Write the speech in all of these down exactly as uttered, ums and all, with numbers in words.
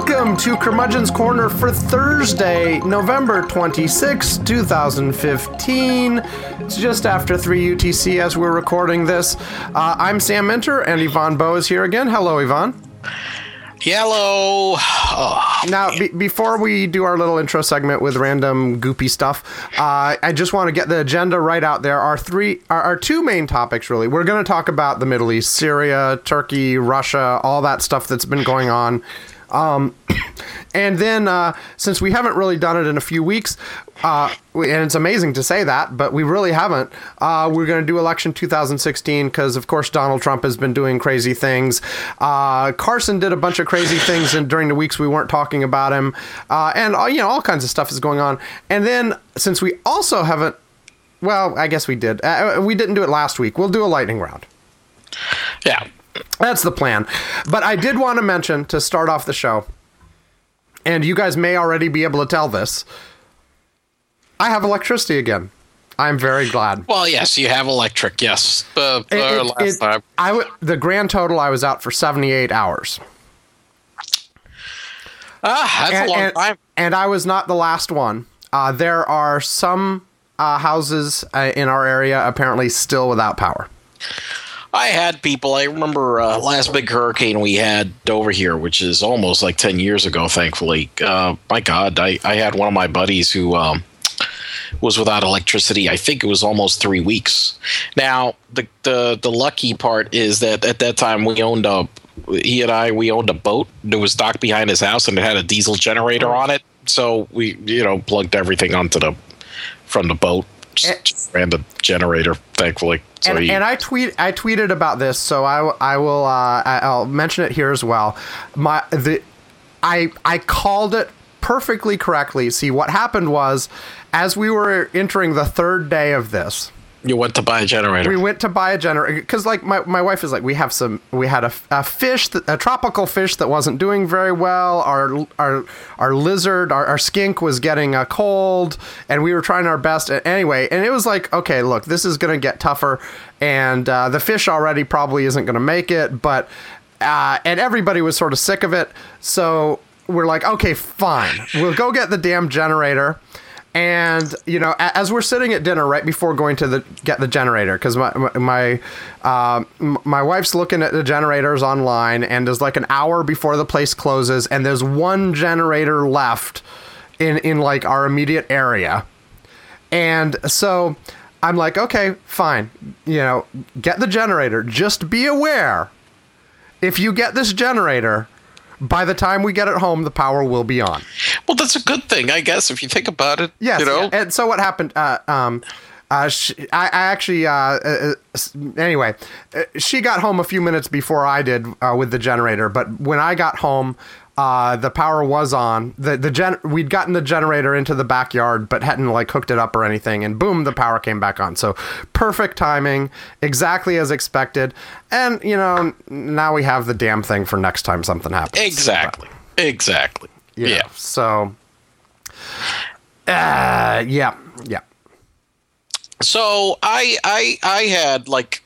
Welcome to Curmudgeon's Corner for Thursday, November twenty-sixth, twenty fifteen. It's just after three U T C as we're recording this. Uh, I'm Sam Minter, and Yvonne Bowe is here again. Hello, Yvonne. Hello. Oh, now, be- before we do our little intro segment with random goopy stuff, uh, I just want to get the agenda right out there. Our three, our, our two main topics, really. We're going to talk about the Middle East, Syria, Turkey, Russia, all that stuff that's been going on. Um, and then, uh, since we haven't really done it in a few weeks, uh, and it's amazing to say that, but we really haven't, uh, we're going to do election two thousand sixteen because, of course, Donald Trump has been doing crazy things. Uh, Carson did a bunch of crazy things and during the weeks we weren't talking about him. Uh, and, uh, you know, all kinds of stuff is going on. And then, since we also haven't, well, I guess we did. Uh, we didn't do it last week. We'll do a lightning round. Yeah. That's the plan. But I did want to mention, to start off the show, and you guys may already be able to tell this, I have electricity again. I'm very glad. Well, yes, you have electric, yes. Uh, It- uh, it- last it- time. I w- the grand total, I was out for seventy-eight hours. Ah, that's and, a long and, time. And I was not the last one. Uh, there are some uh, houses uh, in our area apparently still without power. I had people, I remember uh, last big hurricane we had over here, which is almost like ten years ago, thankfully. Uh, my God, I, I had one of my buddies who um, was without electricity. I think it was almost three weeks. Now, the, the, the lucky part is that at that time we owned a, he and I, we owned a boat that was docked behind his house and it had a diesel generator on it. So we, you know, plugged everything onto the, from the boat. Just, just ran the generator, thankfully. So and, he, and I tweet, I tweeted about this, so I, I will, uh, I'll mention it here as well. My the, I I called it perfectly correctly. See, what happened was, as we were entering the third day of this, you went to buy a generator. we went to buy a generator because, like, my, my wife is like, we have some, we had a, a fish, that, a tropical fish that wasn't doing very well. Our our our lizard, our, our skink was getting a cold, and we were trying our best anyway. And it was like, okay, look, this is going to get tougher, and uh, the fish already probably isn't going to make it. But uh, and everybody was sort of sick of it, so we're like, okay, fine, we'll go get the damn generator. And, you know, as we're sitting at dinner right before going to the get the generator, because my my uh, my wife's looking at the generators online, and there's like an hour before the place closes, and there's one generator left in, in like our immediate area. And so I'm like, okay, fine, you know, get the generator. Just be aware, if you get this generator, by the time we get it home, the power will be on. Well, that's a good thing, I guess, if you think about it. Yes. You know? Yeah. And so what happened? Uh, um, uh, she, I, I actually, uh, uh, anyway, uh, she got home a few minutes before I did uh, with the generator. But when I got home, uh, the power was on. The the gen we'd gotten the generator into the backyard, but hadn't like hooked it up or anything. And boom, the power came back on. So perfect timing, exactly as expected. And you know, now we have the damn thing for next time something happens. Exactly. But, exactly. you know, yeah. So, uh, yeah, yeah. So I I I had like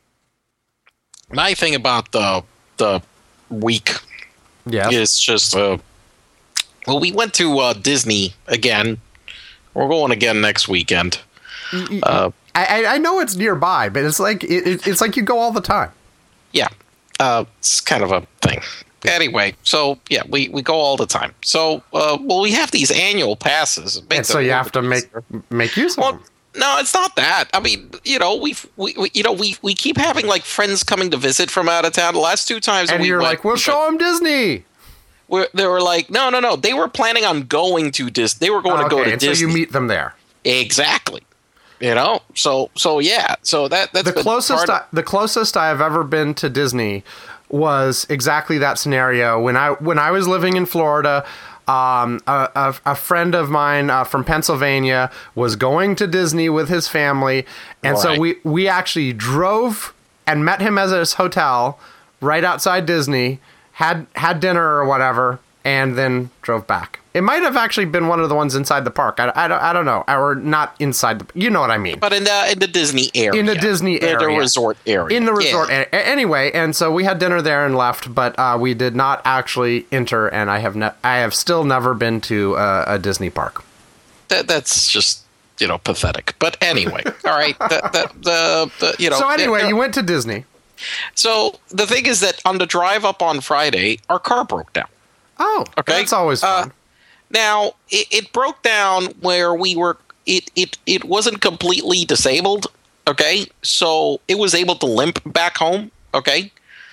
my thing about the the week. Yeah. Is just uh well, we went to uh, Disney again. We're going again next weekend. Uh, I I know it's nearby, but it's like it, it's like you go all the time. Yeah, uh, it's kind of a thing. Anyway, so yeah, we, we go all the time. So uh, well, we have these annual passes. And so you have to make make use of well, them. No, it's not that. I mean, you know, we've, we, we, you know, we, we keep having like friends coming to visit from out of town. The last two times, And we you're went, like, we'll show them Disney. We're, they were like, no, no, no. They were planning on going to Disney. They were going okay, to go to and Disney. So you meet them there. Exactly. You know, so so yeah, so that that's The closest I, the closest I have ever been to Disney was exactly that scenario when I when I was living in Florida. Um, a, a, a friend of mine uh, from Pennsylvania was going to Disney with his family, and Right. so we we actually drove and met him at his hotel right outside Disney, had had dinner or whatever, and then drove back. It might have actually been one of the ones inside the park. I, I, don't, I don't know. Or not inside the... You know what I mean. But in the, in the Disney area. In the Disney area. The resort area. In the resort yeah. area. Anyway, and so we had dinner there and left, but uh, we did not actually enter, and I have ne- I have still never been to uh, a Disney park. That, that's just, you know, pathetic. But anyway, all right. The, the, the, the, you know, so anyway, the, you went to Disney. So the thing is that on the drive up on Friday, our car broke down. Oh, okay. That's always fun. Uh, now, it, it broke down where we were, it, it, it wasn't completely disabled, okay? So it was able to limp back home, okay?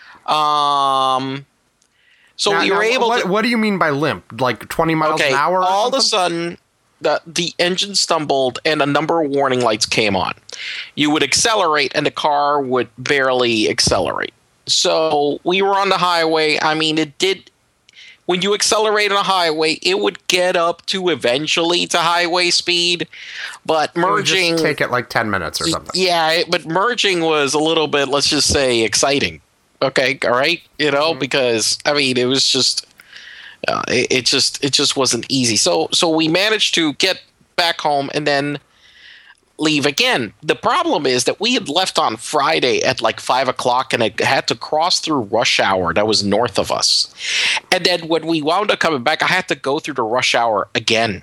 Um, so now, we now, were able what, to... What do you mean by limp? Like twenty miles okay, an hour or all something? of a sudden, the, the engine stumbled and a number of warning lights came on. You would accelerate and the car would barely accelerate. So we were on the highway. I mean, it did... When you accelerate on a highway, it would get up to eventually to highway speed, but merging... It would just take it like ten minutes or something. Yeah, it, but merging was a little bit, let's just say, exciting. Okay, all right? You know, mm-hmm. because, I mean, it was just... Uh, it, it just it just wasn't easy. So so we managed to get back home and then leave again. The problem is that we had left on Friday at like five o'clock and it had to cross through rush hour that was north of us. And then when we wound up coming back, I had to go through the rush hour again.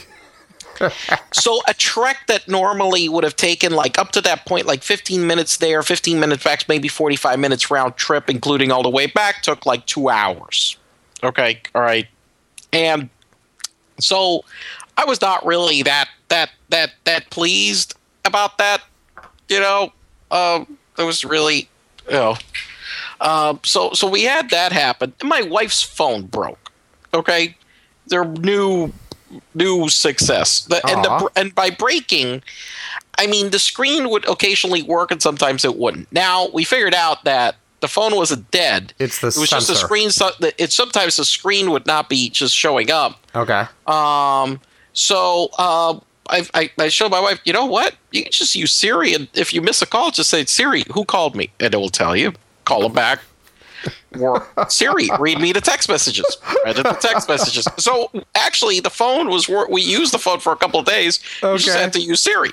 So a trek that normally would have taken like up to that point, like fifteen minutes there, fifteen minutes back, maybe forty-five minutes round trip, including all the way back, took like two hours. Okay, all right. And so I was not really that that that that pleased about that, you know. Um, it was really, you know. Um, so so we had that happen. And my wife's phone broke. Okay, their new new success. The, and the and by breaking, I mean the screen would occasionally work and sometimes it wouldn't. Now we figured out that the phone wasn't dead. It's the It was sensor. just a screen. It sometimes the screen would not be just showing up. Okay. Um. So uh, I, I I showed my wife. You know what? You can just use Siri, and if you miss a call, just say Siri, who called me, and it will tell you. Call them back. Or Siri, read me the text messages. Read the text messages. So actually, the phone was. We used the phone for a couple of days. Okay. You just had to use Siri.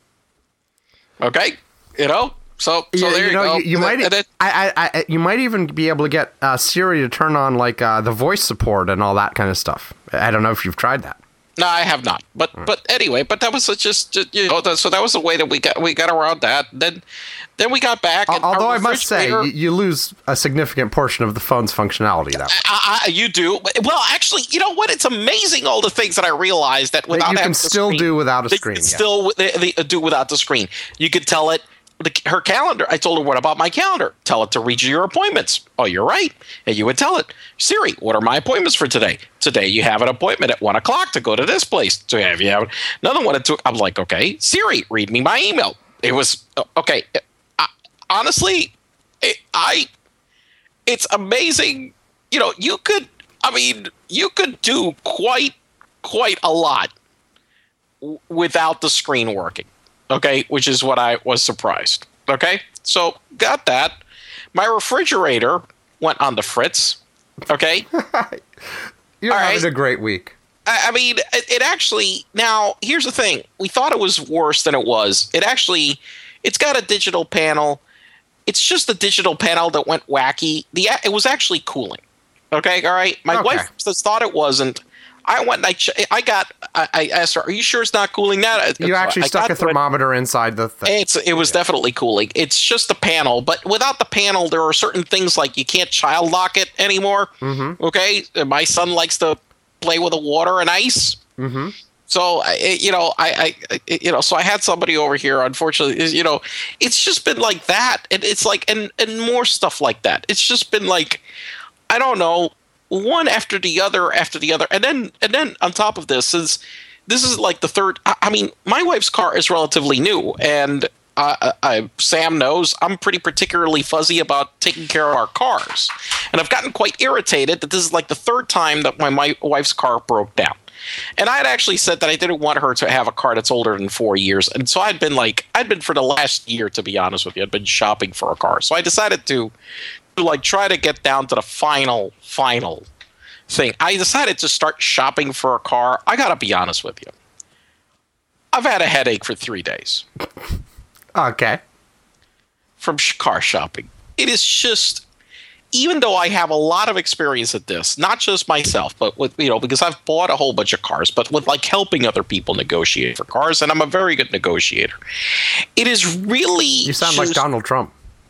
Okay. You know. So, so yeah, there you, you know, go. You, you might, then, I, I, I, you might even be able to get uh, Siri to turn on like uh, the voice support and all that kind of stuff. I don't know if you've tried that. No, I have not. But mm. but anyway, but that was just, just you know, so that was the way that we got we got around that. Then then we got back. And although I must say, you, you lose a significant portion of the phone's functionality that way. I, I, you do. Well, actually, you know what? It's amazing all the things that I realized that without that you can still screen, do without a they screen. Can yeah. Still they, they do without the screen. You could tell it. The, her calendar. I told her, what about my calendar? Tell it to read you your appointments. Oh, you're right. And you would tell it, Siri, what are my appointments for today? Today you have an appointment at one o'clock to go to this place. So have you have another one at two? I'm like, okay, Siri, read me my email. It was okay. I, honestly, it, I. It's amazing. You know, you could. I mean, you could do quite, quite a lot w- without the screen working. Okay, which is what I was surprised. Okay, so got that. My refrigerator went on the fritz. Okay, you're All having right. a great week. I, I mean, it, it actually. Now, here's the thing: we thought it was worse than it was. It actually, it's got a digital panel. It's just the digital panel that went wacky. The it was actually cooling. Okay, all right. My okay. wife just thought it wasn't. I went and I, ch- I got, I, I asked her, are you sure it's not cooling that? You actually I stuck a thermometer it. inside the thing. It's, it was yeah. definitely cooling. It's just the panel, but without the panel, there are certain things like you can't child lock it anymore. Mm-hmm. Okay. My son likes to play with the water and ice. Mm-hmm. So, I, you know, I, I, you know, so I had somebody over here, unfortunately, you know, it's just been like that. And it's like, and, and more stuff like that. It's just been like, I don't know. One after the other after the other, and then and then on top of this is this is like the third. I, I mean, my wife's car is relatively new, and uh, I, Sam knows I'm pretty particularly fuzzy about taking care of our cars, and I've gotten quite irritated that this is like the third time that my, my wife's car broke down. And I had actually said that I didn't want her to have a car that's older than four years, and so I'd been like, I'd been for the last year, to be honest with you, I'd been shopping for a car, so I decided to. like try to get down to the final, final thing. I decided to start shopping for a car. I got to be honest with you. I've had a headache for three days. Okay. From sh- car shopping. It is just, even though I have a lot of experience at this, not just myself, but with, you know, because I've bought a whole bunch of cars, but with like helping other people negotiate for cars, and I'm a very good negotiator. It is really. You sound just, like Donald Trump.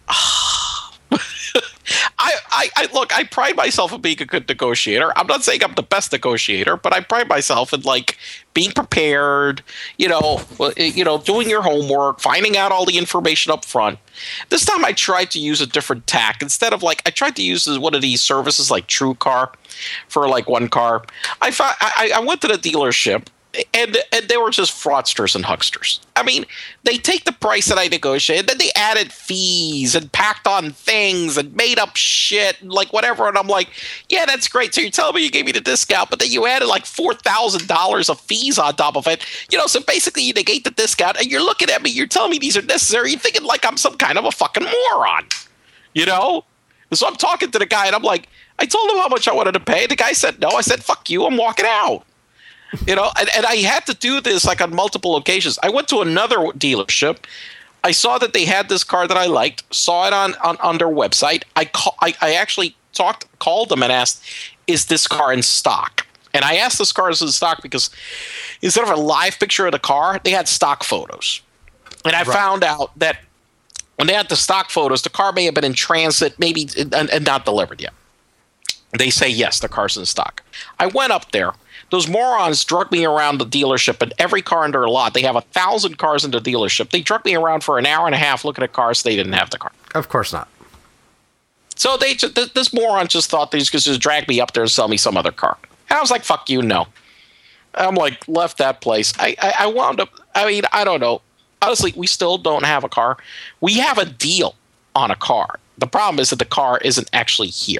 I, I, I look, I pride myself on being a good negotiator. I'm not saying I'm the best negotiator, but I pride myself in like being prepared, you know, you know, doing your homework, finding out all the information up front. This time I tried to use a different tack. Instead of like, I tried to use one of these services like TrueCar for like one car. I found, I, I went to the dealership. And, and they were just fraudsters and hucksters. I mean, they take the price that I negotiated, then they added fees and packed on things and made up shit and like whatever. And I'm like, yeah, that's great. So you're telling me you gave me the discount, but then you added like four thousand dollars of fees on top of it. You know, so basically you negate the discount and you're looking at me, you're telling me these are necessary. You're thinking like I'm some kind of a fucking moron, you know? So I'm talking to the guy and I'm like, I told him how much I wanted to pay. The guy said no. I said, fuck you, I'm walking out. You know, and, and I had to do this like on multiple occasions. I went to another dealership. I saw that they had this car that I liked, saw it on, on, on their website. I, call, I I actually talked, called them and asked, is this car in stock? And I asked this car is in stock because instead of a live picture of the car, they had stock photos. And I right. found out that when they had the stock photos, the car may have been in transit, maybe and, and not delivered yet. They say, yes, the car's in stock. I went up there. Those morons drug me around the dealership, and every car in their lot. They have a thousand cars in the dealership. They drug me around for an hour and a half looking at cars. They didn't have the car. Of course not. So they this moron just thought they could just drag me up there and sell me some other car. And I was like, fuck you, no. I'm like, left that place. I, I, I wound up, I mean, I don't know. Honestly, we still don't have a car. We have a deal on a car. The problem is that the car isn't actually here.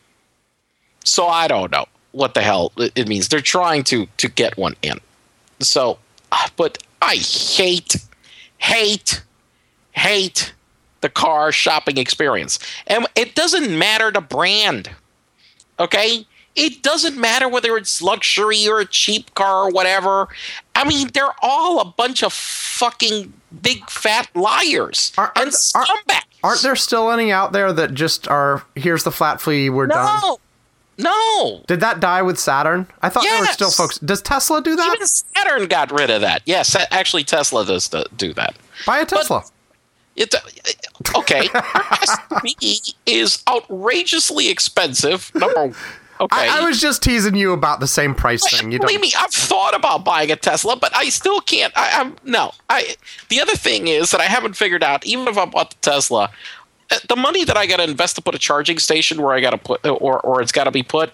So I don't know what the hell it means. They're trying to to get one in. So, but I hate, hate, hate the car shopping experience. And it doesn't matter the brand, okay? It doesn't matter whether it's luxury or a cheap car or whatever. I mean, they're all a bunch of fucking big fat liars are, and are, scumbags. Aren't there still any out there that just are, here's the flat fee, we're no. done? No. Did that die with Saturn? I thought yes. there were still folks. Does Tesla do that? Even Saturn got rid of that. Yes, actually, Tesla does do that. Buy a Tesla. It, okay. Your S U V is outrageously expensive. Number okay. I, I was just teasing you about the same price thing. You Believe don't... me, I've thought about buying a Tesla, but I still can't. I, I'm no. I. The other thing is that I haven't figured out. Even if I bought the Tesla, the money that I got to invest to put a charging station where I got to put, or or it's got to be put,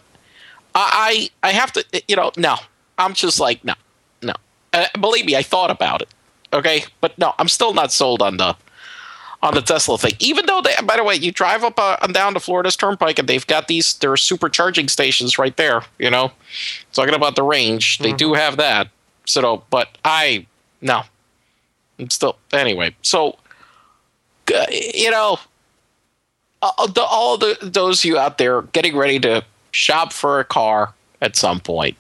I I have to, you know, no. I'm just like, no, no. Uh, believe me, I thought about it, okay? But no, I'm still not sold on the on the Tesla thing. Even though, they, by the way, you drive up uh, and down to Florida's Turnpike and they've got these, there are super charging stations right there, you know? Talking about the range, they mm-hmm. do have that. So, but I, no. I'm still, anyway. So, uh, you know, Uh, the, all the those of you out there getting ready to shop for a car at some point,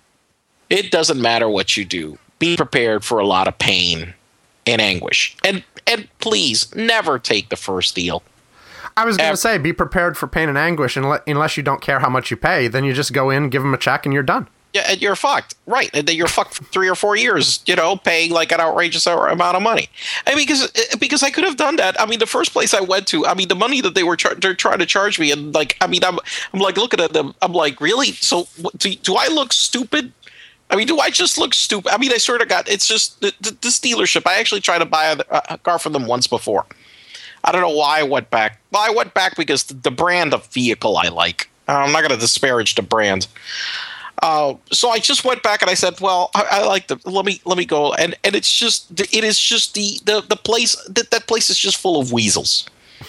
it doesn't matter what you do. Be prepared for a lot of pain and anguish, and and please never take the first deal. I was going to say, be prepared for pain and anguish, and le- unless you don't care how much you pay, then you just go in, give them a check, and you're done. Yeah, and you're fucked, right? And then you're fucked for three or four years, you know, paying like an outrageous amount of money. I mean, because because I could have done that. I mean, the first place I went to, I mean, the money that they were char- they're trying to charge me, and like, I mean, I'm I'm like looking at them, I'm like, really? So what, do do I look stupid? I mean, do I just look stupid? I mean, I sort of got. It's just th- th- this dealership. I actually tried to buy a, a car from them once before. I don't know why I went back. Well, I went back because the, the brand of vehicle I like. I'm not going to disparage the brand. Uh, so I just went back and I said, "Well, I, I like the. Let me let me go." And and it's just it is just the the the place that that place is just full of weasels.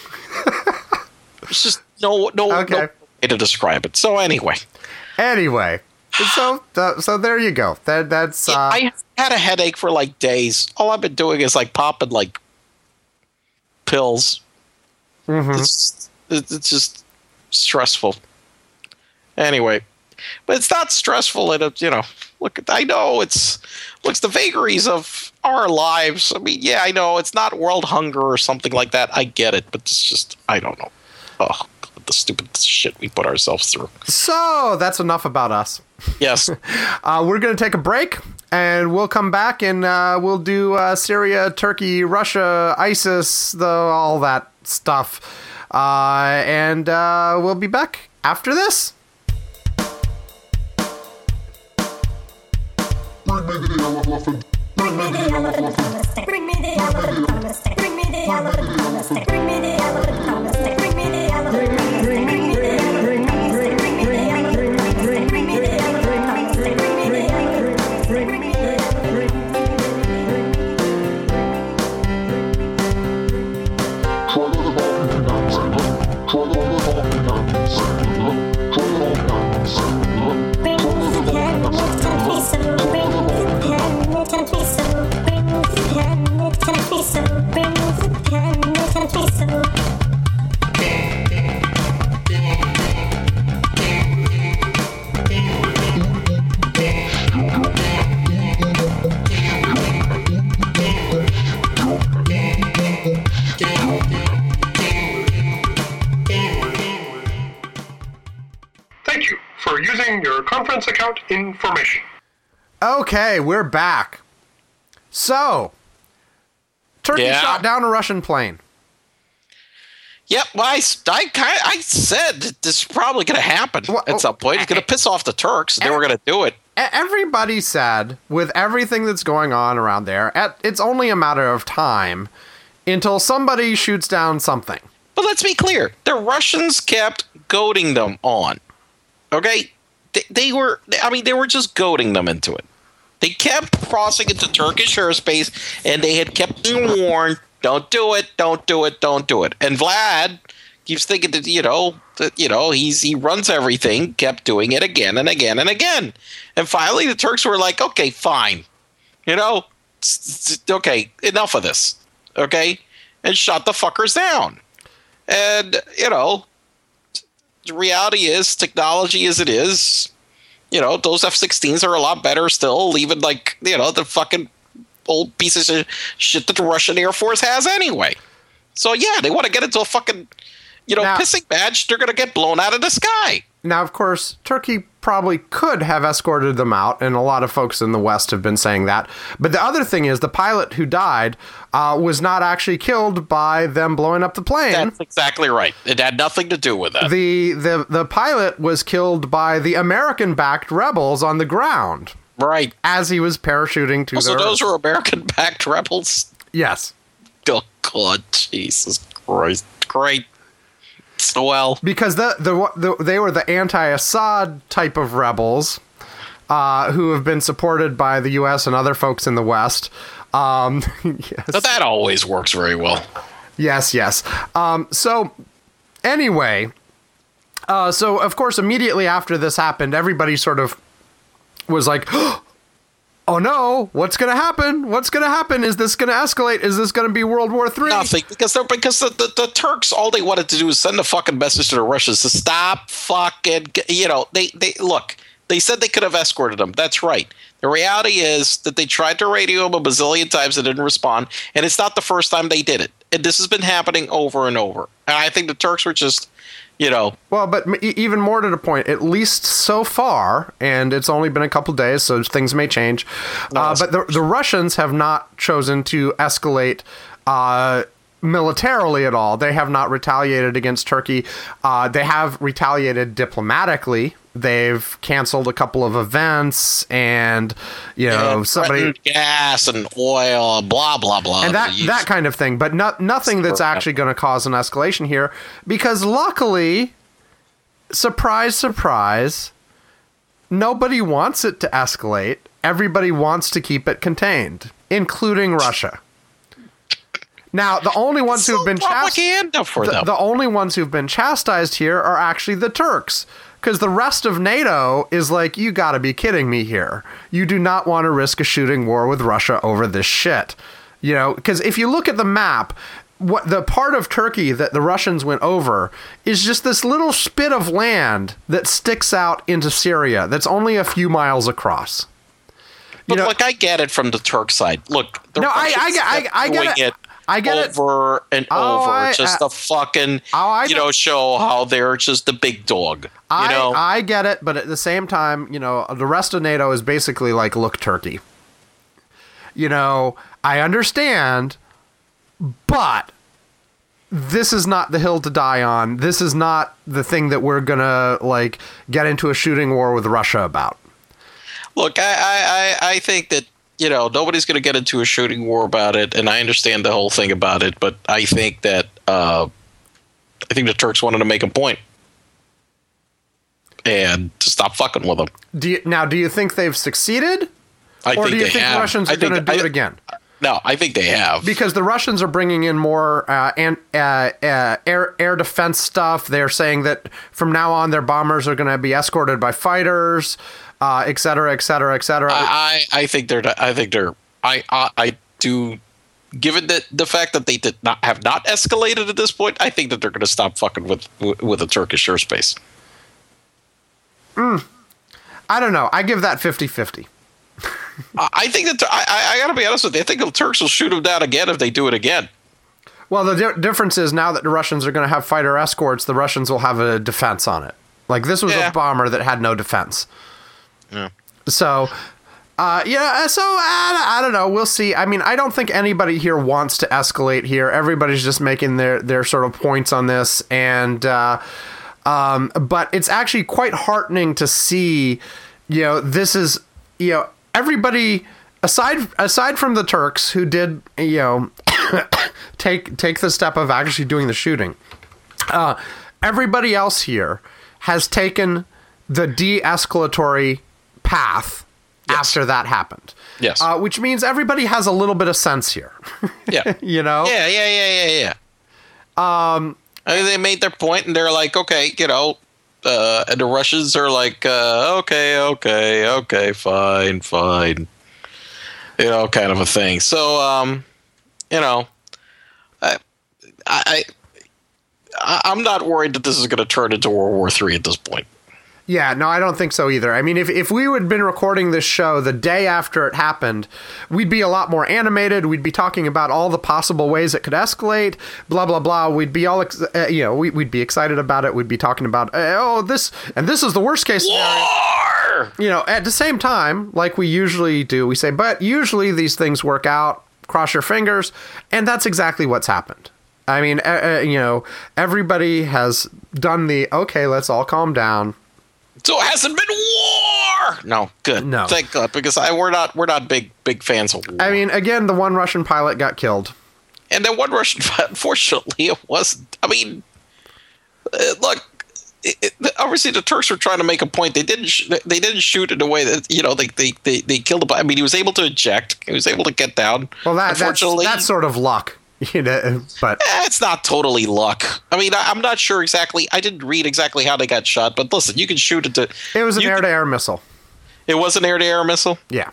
It's just no no okay. no way to describe it. So anyway, anyway, so uh, so there you go. That that's. Uh... I had a headache for like days. All I've been doing is like popping like pills. Mm-hmm. It's it's just stressful. Anyway. but it's not stressful. And it, you know, look, I know it's looks the vagaries of our lives. I mean, yeah, I know it's not world hunger or something like that. I get it, but it's just I don't know. Oh, the stupid shit we put ourselves through. So that's enough about us. Yes. uh, we're going to take a break, and we'll come back, and uh, we'll do uh, Syria, Turkey, Russia, ISIS, the all that stuff. Uh, and uh, we'll be back after this. Bring me the elephant. Bring me the elephant. Bring me the elephant on the stick. Bring me the elephant on the stick. Bring me the elephant on the stick. Bring me the elephant on the stick. Bring me the elephant on the stick. Bring me the elephant on the stick. Bring me the elephant on the stick. Bring me the elephant. Bring me the elephant. Try the talking nonsense. Try the talking nonsense. Try the talking nonsense. Bring the pen, it's a piece of. Bring the pen, it's a piece of. Bring the pen, it's a piece of. Bring the pen, it's a piece of. Thank you for using your conference account information. Okay, we're back. So, Turkey Yeah. shot down a Russian plane. Yep. Well, I, I, kind I said that this is probably going to happen Well, at some point. It's going to piss off the Turks. They were going to do it. E- Everybody said, with everything that's going on around there, at, it's only a matter of time until somebody shoots down something. But let's be clear. The Russians kept goading them on. Okay? They, they were, I mean, they were just goading them into it. They kept crossing into Turkish airspace, and they had kept being warned, don't do it, don't do it, don't do it. And Vlad keeps thinking that, you know, that, you know, he's he runs everything, kept doing it again and again and again. And finally, the Turks were like, okay, fine. You know, okay, enough of this. Okay? And shut the fuckers down. And, you know, the reality is, technology as it is, you know, those F sixteens are a lot better still, even like, you know, the fucking old pieces of shit that the Russian Air Force has anyway. So, yeah, they want to get into a fucking, you know, Now- pissing match. They're going to get blown out of the sky. Now, of course, Turkey probably could have escorted them out, and a lot of folks in the West have been saying that. But the other thing is, the pilot who died uh, was not actually killed by them blowing up the plane. That's exactly right. It had nothing to do with that. The, the, the pilot was killed by the American-backed rebels on the ground Right. as he was parachuting to So the those Earth. were American-backed rebels? Yes. Oh, God, Jesus Christ. Great. So well. Because the, the, the they were the anti-Assad type of rebels uh, who have been supported by the U S and other folks in the West. Um, yes. But that always works very well. Yes, yes. Um, so, anyway, uh, so of course, immediately after this happened, everybody sort of was like, oh no, what's going to happen? What's going to happen? Is this going to escalate? Is this going to be World War Three? Nothing, because they're because the, the, the Turks, all they wanted to do was send a fucking message to the Russians to stop fucking, you know, they, they look, they said they could have escorted them. That's right. The reality is that they tried to radio them a bazillion times and didn't respond, and it's not the first time they did it. And this has been happening over and over. And I think the Turks were just, you know, Well, but m- e- even more to the point, at least so far, and it's only been a couple days, so things may change. Uh, but the, the Russians have not chosen to escalate uh, militarily at all. They have not retaliated against Turkey. Uh, they have retaliated diplomatically. They've canceled a couple of events, and you know and somebody. threatened gas and oil, blah blah blah. And that They that used- kind of thing, but not nothing that's actually going to cause an escalation here, because luckily, surprise, surprise, nobody wants it to escalate. Everybody wants to keep it contained, including Russia. Now, the only ones who have been chastised, propaganda for the, them. the only ones who've been chastised here are actually the Turks. Because the rest of NATO is like, you gotta be kidding me here. You do not want to risk a shooting war with Russia over this shit. You know, because if you look at the map, what the part of Turkey that the Russians went over is just this little spit of land that sticks out into Syria that's only a few miles across. But know- look, I get it from the Turk side. Look, the No, I- Russians I get- I- kept I get doing it. I get it. over and Oh, over I- just I- to fucking Oh, I you know- know show how they're just the big dog. You I, know, I get it, but at the same time, you know, the rest of NATO is basically like, look, Turkey. You know, I understand, but this is not the hill to die on. This is not the thing that we're gonna like get into a shooting war with Russia about. look, I, I, I, I think that you know nobody's going to get into a shooting war about it, and I understand the whole thing about it. But I think that uh, I think the Turks wanted to make a point and to stop fucking with them. Do you, now, do you think they've succeeded, I or think do you they think have. Russians I are going to think- do I- it again? No, I think they have. Because the Russians are bringing in more uh, and, uh, uh, air air defense stuff. They're saying that from now on, their bombers are going to be escorted by fighters, uh, et cetera, et cetera, et cetera. I, I think they're. I think they're. I, I, I do. Given that the fact that they did not have not escalated at this point, I think that they're going to stop fucking with with the Turkish airspace. I don't know. I give that fifty-fifty. I I think that I, I, I got to be honest with you. I think the Turks will shoot them down again if they do it again. Well, the di- difference is now that the Russians are going to have fighter escorts, the Russians will have a defense on it. Like, this was Yeah. a bomber that had no defense. Yeah. So, uh, yeah, so I, I don't know. We'll see. I mean, I don't think anybody here wants to escalate here. Everybody's just making their, their sort of points on this. And, uh, um, but it's actually quite heartening to see, you know, this is, you know, everybody aside, aside from the Turks who did, you know, take, take the step of actually doing the shooting. Uh, everybody else here has taken the de-escalatory path Yes. after that happened. Yes. Uh, which means everybody has a little bit of sense here. Yeah. You know? Yeah, yeah, yeah, yeah, yeah. Um, I mean, they made their point, and they're like, okay, you know, uh, and the Russians are like, uh, okay, okay, okay, fine, fine, you know, kind of a thing. So, um, you know, I, I, I I'm not worried that this is going to turn into World War Three at this point. Yeah, no, I don't think so either. I mean, if, if we had been recording this show the day after it happened, we'd be a lot more animated. We'd be talking about all the possible ways it could escalate, blah, blah, blah. We'd be all, ex- uh, you know, we, we'd be excited about it. We'd be talking about, uh, oh, this, and this is the worst case scenario. War! You know, at the same time, like we usually do, we say, but usually these things work out, cross your fingers, and that's exactly what's happened. I mean, uh, uh, you know, everybody has done the, okay, let's all calm down. So it hasn't been war. No, good. No. Thank God, because I we're not we're not big big fans of war. I mean, again, the one Russian pilot got killed. and then one Russian, unfortunately, it wasn't. I mean, uh, look, it, it, obviously the Turks were trying to make a point. They didn't. Sh- they didn't shoot in a way that you know they they they, they killed him. I mean, he was able to eject. He was able to get down. Well, that, that's, unfortunately, that's sort of luck, you know, but eh, it's not totally luck. I mean, I, I'm not sure exactly. I didn't read exactly how they got shot, but listen, you can shoot it to. it was an you can- air-to-air missile. It was an air-to-air missile. Yeah.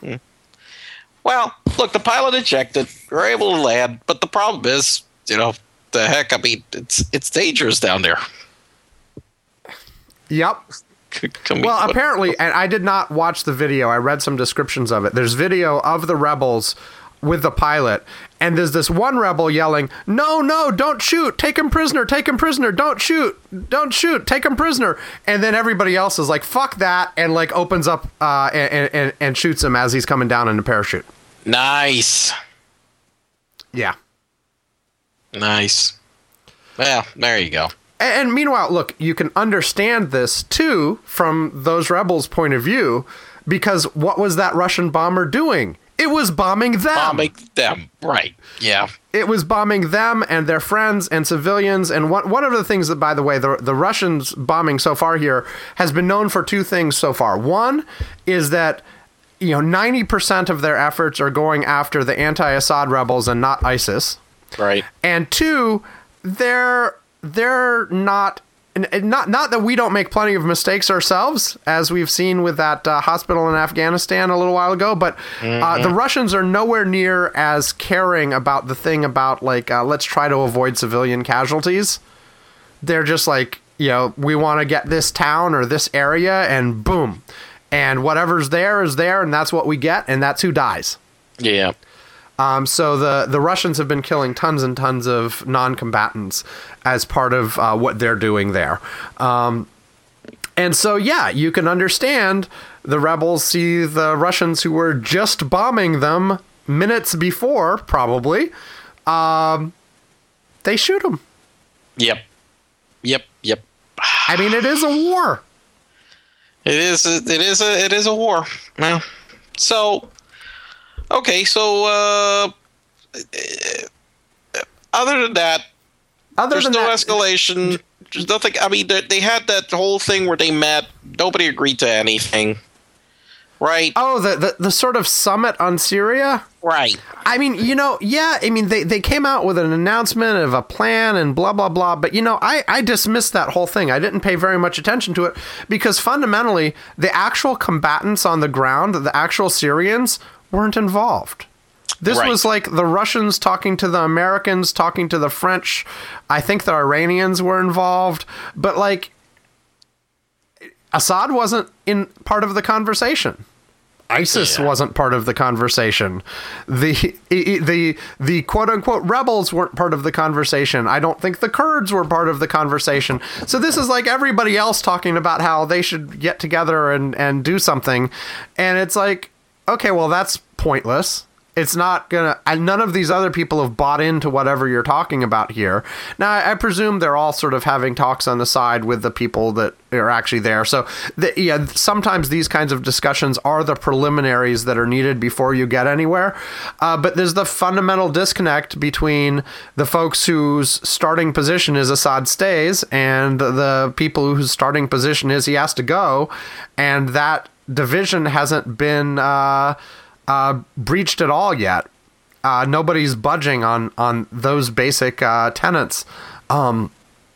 Well, look, the pilot ejected. We were able to land, but the problem is, you know, the heck. I mean, it's it's dangerous down there. Yep. Can we- Well, what- apparently, and I did not watch the video. I read some descriptions of it. There's video of the rebels with the pilot, and there's this one rebel yelling, "No, no, don't shoot! Take him prisoner! Take him prisoner! Don't shoot! Don't shoot! Take him prisoner!" And then everybody else is like, "Fuck that!" and like opens up uh, and, and and shoots him as he's coming down in a parachute. Nice, Yeah. nice. Well, there you go. And, and meanwhile, look, you can understand this too from those rebels' point of view, because what was that Russian bomber doing? It was bombing them. Bombing them, right? Yeah. It was bombing them and their friends and civilians. And one, one of the things that, by the way, the, the Russians bombing so far here has been known for two things so far. One is that, you know, ninety percent of their efforts are going after the anti-Assad rebels and not ISIS. Right. And two, they're they're not and, and not not that we don't make plenty of mistakes ourselves, as we've seen with that uh, hospital in Afghanistan a little while ago, but mm-hmm. uh, the Russians are nowhere near as caring about the thing about, like, uh, let's try to avoid civilian casualties. They're just like, you know, we want to get this town or this area, and boom. And whatever's there is there, and that's what we get, and that's who dies. Yeah. Um, so the, the Russians have been killing tons and tons of non-combatants as part of uh, what they're doing there. Um, and so, yeah, you can understand the rebels see the Russians who were just bombing them minutes before, probably. Um, they shoot them. Yep. Yep. Yep. I mean, it is a war. It is. A, it is a. It is a war. Well, so. Okay, so uh, other than that, other there's than no that, escalation. There's nothing. I mean, they, they had that whole thing where they met. Nobody agreed to anything, right? Oh, the, the the sort of summit on Syria, right? I mean, you know, yeah. I mean, they, they came out with an announcement of a plan and blah blah blah. But you know, I I dismissed that whole thing. I didn't pay very much attention to it because fundamentally, the actual combatants on the ground, the actual Syrians, weren't involved. This right. was like the Russians talking to the Americans, talking to the French. I think the Iranians were involved, but like Assad wasn't in part of the conversation. ISIS yeah. wasn't part of the conversation. The the the quote unquote rebels weren't part of the conversation. I don't think the Kurds were part of the conversation. So this is like everybody else talking about how they should get together and and do something, and it's like, okay, well, that's pointless. It's not gonna, and none of these other people have bought into whatever you're talking about here. Now, I, I presume they're all sort of having talks on the side with the people that are actually there. So, the, yeah, sometimes these kinds of discussions are the preliminaries that are needed before you get anywhere. Uh, but there's the fundamental disconnect between the folks whose starting position is Assad stays and the people whose starting position is he has to go. And that division hasn't been uh, uh, breached at all yet. Uh, nobody's budging on on those basic uh, tenets. Um,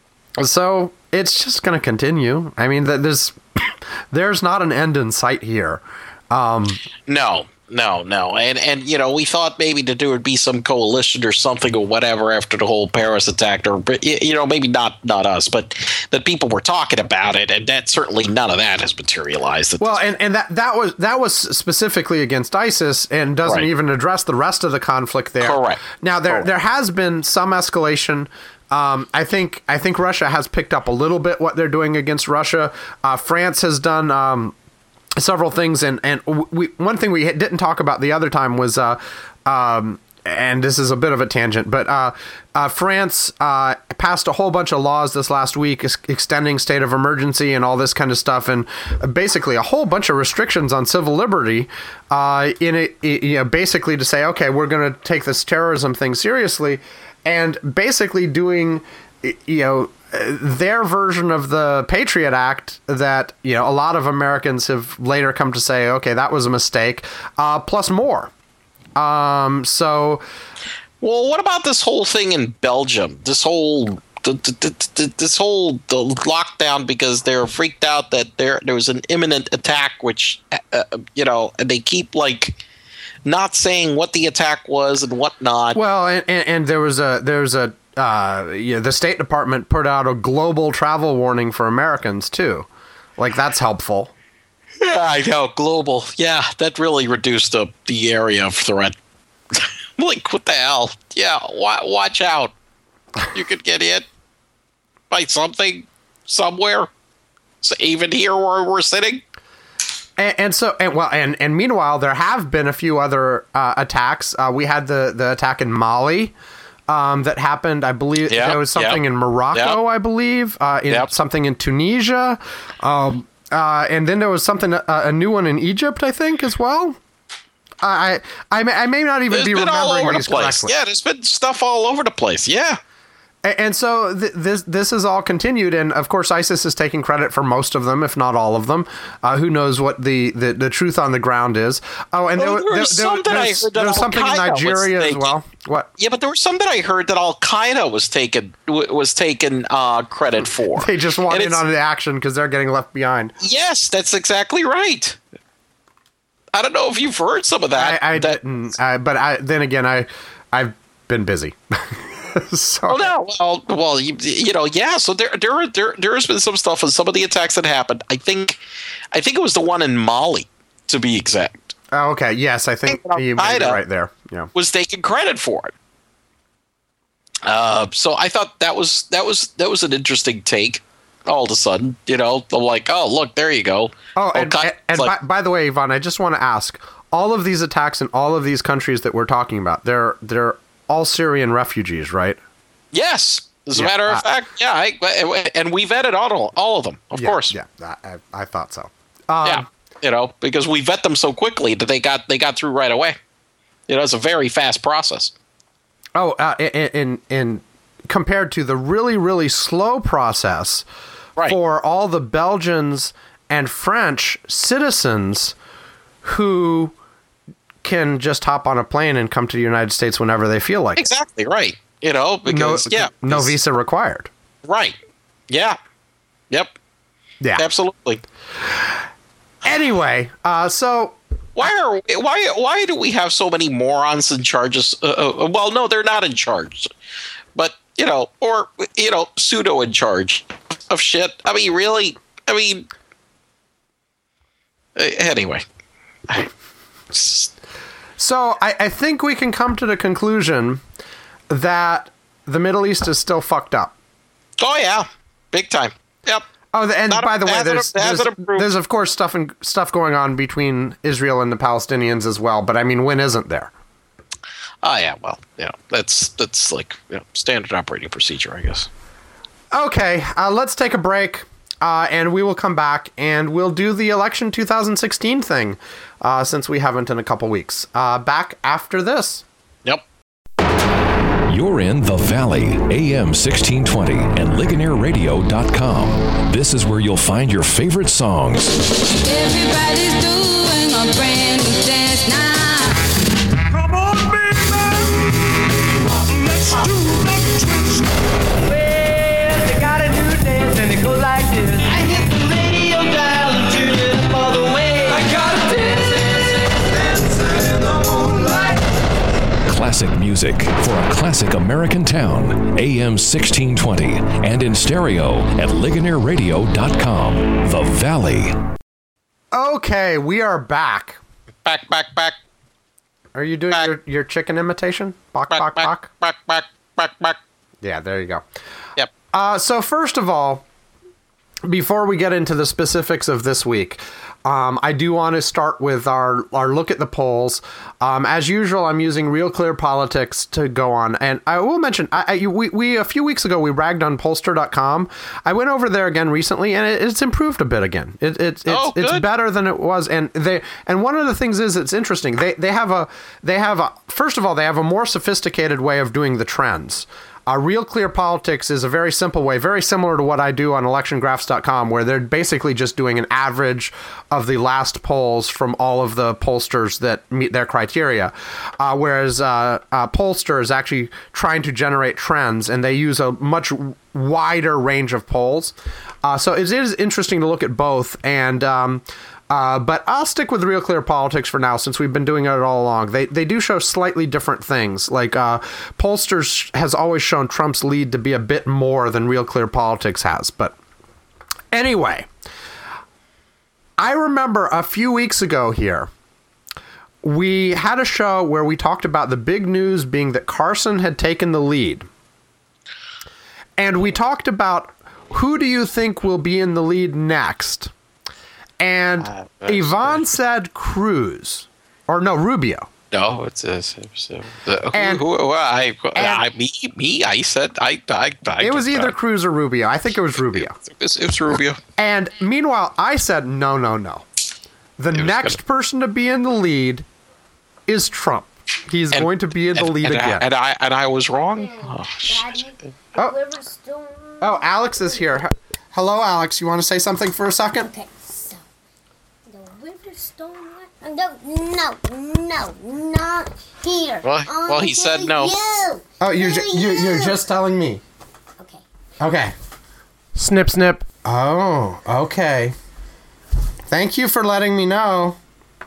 so it's just going to continue. I mean, there's there's not an end in sight here. Um, no. No, no. And, and you know, we thought maybe that there would be some coalition or something or whatever after the whole Paris attack, or, you know, maybe not not us, but that people were talking about it, and that certainly none of that has materialized. Well, and, and that, that was that was specifically against ISIS and doesn't right. even address the rest of the conflict there. Correct. Now, there Correct. there has been some escalation. Um, I think I think Russia has picked up a little bit what they're doing against Russia. Uh, France has done Um, several things, and and we, one thing we didn't talk about the other time was, uh, um, and this is a bit of a tangent, but uh, uh, France uh, passed a whole bunch of laws this last week ex- extending state of emergency and all this kind of stuff, and basically a whole bunch of restrictions on civil liberty. Uh, in it, you know, basically to say, okay, we're going to take this terrorism thing seriously, and basically doing, you know, their version of the Patriot Act that, you know, a lot of Americans have later come to say, okay, that was a mistake, uh, plus more. Um, so, well, what about this whole thing in Belgium? This whole this whole the lockdown because they're freaked out that there there was an imminent attack, which uh, you know, and they keep like not saying what the attack was and whatnot. Well, and, and, and there was a there was a uh, yeah, the State Department put out a global travel warning for Americans too. Like, that's helpful. Yeah, I know, global. Yeah, that really reduced the the area of threat. Like, what the hell? Yeah, wa- watch out. You could get hit by something somewhere. So even here where we're sitting. And, and so, and well, and, and meanwhile, there have been a few other uh, attacks. Uh, we had the, the attack in Mali um, that happened. I believe yep, there was something yep, in Morocco, yep. I believe, uh, in Yep. something in Tunisia. Um, uh, and then there was something, uh, a new one in Egypt, I think, as well. I, I, I may, I may not even There's be been all remembering over these the place. correctly. Yeah, there's been stuff all over the place. Yeah. A- And so th- this this is all continued, and of course ISIS is taking credit for most of them, if not all of them. Uh, who knows what the, the, the truth on the ground is? Oh, and Well, there, there there, was some that I there's, heard that there's something in Al-Qaeda was Nigeria as taking- well. What? Yeah, but there were some that I heard that Al Qaeda was taken w- was taken uh, credit for. They just want And in it's- on the action because they're getting left behind. Yes, that's exactly right. I don't know if you've heard some of that. I, I that, didn't, I, but I then again I I've been busy. so Oh no! Well, well, you, you know, yeah. So there, there, there, there has been some stuff and some of the attacks that happened. I think, I think it was the one in Mali, to be exact, Oh, okay, yes, I think Al you made it Qaeda right there. Yeah. was taking credit for it. Uh, so I thought that was that was that was an interesting take. All of a sudden, you know, I'm like, oh look, there you go. Oh, and, Al-Qaeda- and, and like, by, by the way, Yvonne, I just want to ask: all of these attacks in all of these countries that we're talking about, they're they're all Syrian refugees, right? yes, as a Yeah, matter of uh, fact, yeah. I, and we vetted all all of them, of Yeah, course. Yeah, I, I, I thought so. Um, Yeah, you know, because we vet them so quickly that they got they got through right away. You know, it's a very fast process. Oh, uh, in, in in compared to the really really slow process Right. for all the Belgians and French citizens who can just hop on a plane and come to the United States whenever they feel like Exactly right. You know, it. No, because yeah, no because- visa required. Right. Yeah. Yep. Yeah. Absolutely. Anyway, uh, so Why are why why do we have so many morons in charges? Uh, uh, well, no, they're not in charge, but you know, or you know, pseudo in charge of shit. I mean, really. I mean, uh, anyway. So I, I think we can come to the conclusion that the Middle East is still fucked up. Oh yeah, big time. Yep. Oh, the- and Not- by the way, hasn't- there's there's, hasn't improved. there's of course stuff and stuff going on between Israel and the Palestinians as well. But I mean, when isn't there? Oh yeah. Well, you know, that's that's like you know, standard operating procedure, I guess. Okay, uh, let's take a break, uh, and we will come back and we'll do the election two thousand sixteen thing, uh, since we haven't in a couple weeks. Uh, back after this. Yep. You're in the Valley, A M sixteen twenty, and Ligonier Radio dot com. This is where you'll find your favorite songs, Everybody's doing a brand new dance now. Come on, baby. Let's do the twist. Well, they got a new dance and it goes like this. I hit the radio dial and tune it up all the way. I got a dance, dancing in the moonlight. classic music for a classic American town. A M sixteen twenty, and in stereo at Ligonier Radio dot com. The Valley. Okay, we are back. Back, back, back, Are you doing Back. your, your chicken imitation? Bok, back, bok, back, bok? back, back, back, back. Yeah, there you go. Yep. Uh, so first of all, before we get into the specifics of this week, um, I do want to start with our, our look at the polls. Um, as usual, I'm using Real Clear Politics to go on, and I will mention I, I, we, we a few weeks ago we ragged on pollster dot com. I went over there again recently, and it, it's improved a bit again. It, it, it's Oh, it's good. better than it was, and they and one of the things is it's interesting. They they have a they have a first of all they have a more sophisticated way of doing the trends. Uh, Real Clear Politics is a very simple way, very similar to what I do on election graphs dot com, where they're basically just doing an average of the last polls from all of the pollsters that meet their criteria. Uh, whereas uh, uh, Pollster is actually trying to generate trends, and they use a much wider range of polls. Uh, so it is interesting to look at both, and um, uh, but I'll stick with Real Clear Politics for now, since we've been doing it all along. They they do show slightly different things. Like uh, Pollsters has always shown Trump's lead to be a bit more than Real Clear Politics has. But anyway, I remember a few weeks ago here, we had a show where we talked about the big news being that Carson had taken the lead. And we talked about who do you think will be in the lead next? And Uh, that's Yvonne said Cruz. Or no, Rubio. No, it's, it's, it's uh, who, And- who, who, I, and- I, me, me. I said I, I, I It was either uh, Cruz or Rubio. I think it was Rubio. It was, it was Rubio. And meanwhile, I said, no, no, no. The was next gonna- person to be in the lead is Trump. He's And- going to be in the and, lead and again. I, and I and I was wrong. Oh, shit. Oh. Oh, Alex is here. H- Hello, Alex. You want to say something for a second? Okay, so the river storm. No, no, no, not here. Well- well, he Only said no. You. Oh, you're ju- To you, you're you. just telling me. Okay. Okay. Snip, snip. Oh, okay. Thank you for letting me know.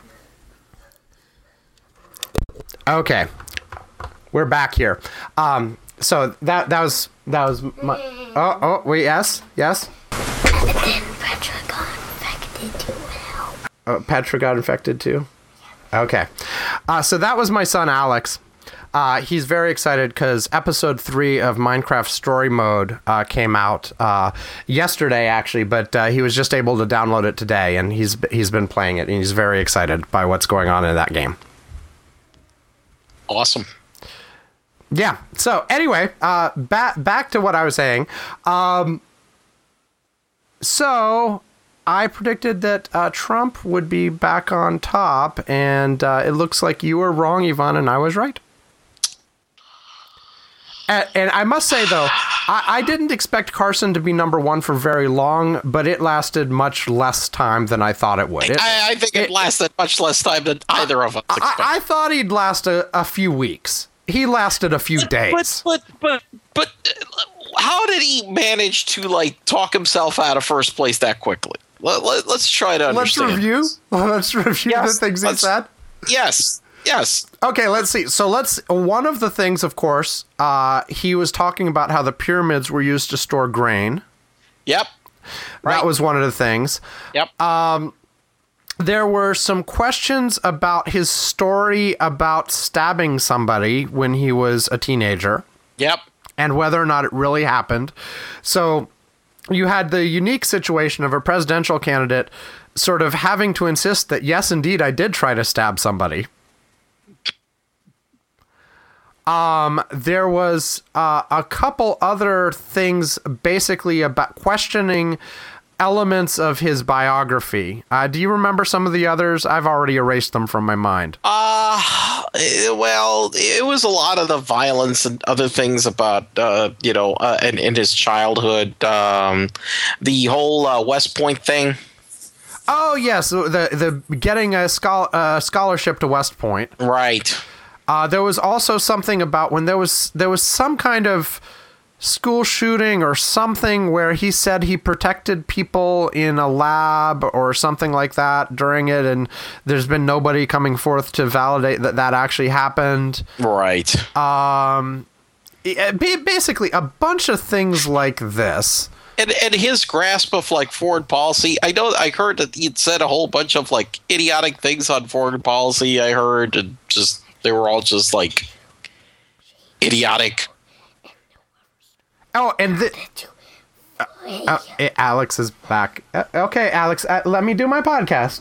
Okay. We're back here. Um, so that that was that was my. Oh, oh, wait, yes, yes. And then Petra got infected too. Oh, Petra got infected too. Okay. Uh, so that was my son Alex. Uh, he's very excited because episode three of Minecraft Story Mode uh, came out uh, yesterday, actually, but uh, he was just able to download it today, and he's he's been playing it, and he's very excited by what's going on in that game. Awesome. Yeah. So anyway, uh, back back to what I was saying. Um, so I predicted that uh, Trump would be back on top, and uh, it looks like you were wrong, Yvonne, and I was right. And, and I must say, though, I, I didn't expect Carson to be number one for very long, but it lasted much less time than I thought it would. It, I, I think it, it- lasted much less time than either of us expected. I, I thought he'd last a, a few weeks. He lasted a few days. But but but but uh, how did he manage to like talk himself out of first place that quickly? Let, let, let's try to Let's understand. review. Let's review Yes, the things he let's- said. Yes. Yes. Okay, let's see. So let's. One of the things, of course, uh, he was talking about how the pyramids were used to store grain. Yep. Right. That was one of the things. Yep. There were some questions about his story about stabbing somebody when he was a teenager yep. and whether or not it really happened. So you had the unique situation of a presidential candidate sort of having to insist that, yes, indeed, I did try to stab somebody. Um, there was uh, a couple other things basically about questioning elements of his biography. Uh, do you remember some of the others? I've already erased them from my mind. Uh, eh, well, it was a lot of the violence and other things about, uh, you know, uh, in, in his childhood. Um, the whole uh, West Point thing. Oh, yes, the the getting a schol- uh, scholarship to West Point. Right. Uh, there was also something about when there was there was some kind of school shooting or something where he said he protected people in a lab or something like that during it, and there's been nobody coming forth to validate that that actually happened. Right. Um, it- ba- basically, a bunch of things like this. And, and his grasp of like foreign policy. I know I heard that he'd said a whole bunch of like idiotic things on foreign policy. I heard and just they were all just like idiotic. Oh, and the, uh, uh, eh, Alex is back. Uh, okay, Alex, uh, let me do my podcast.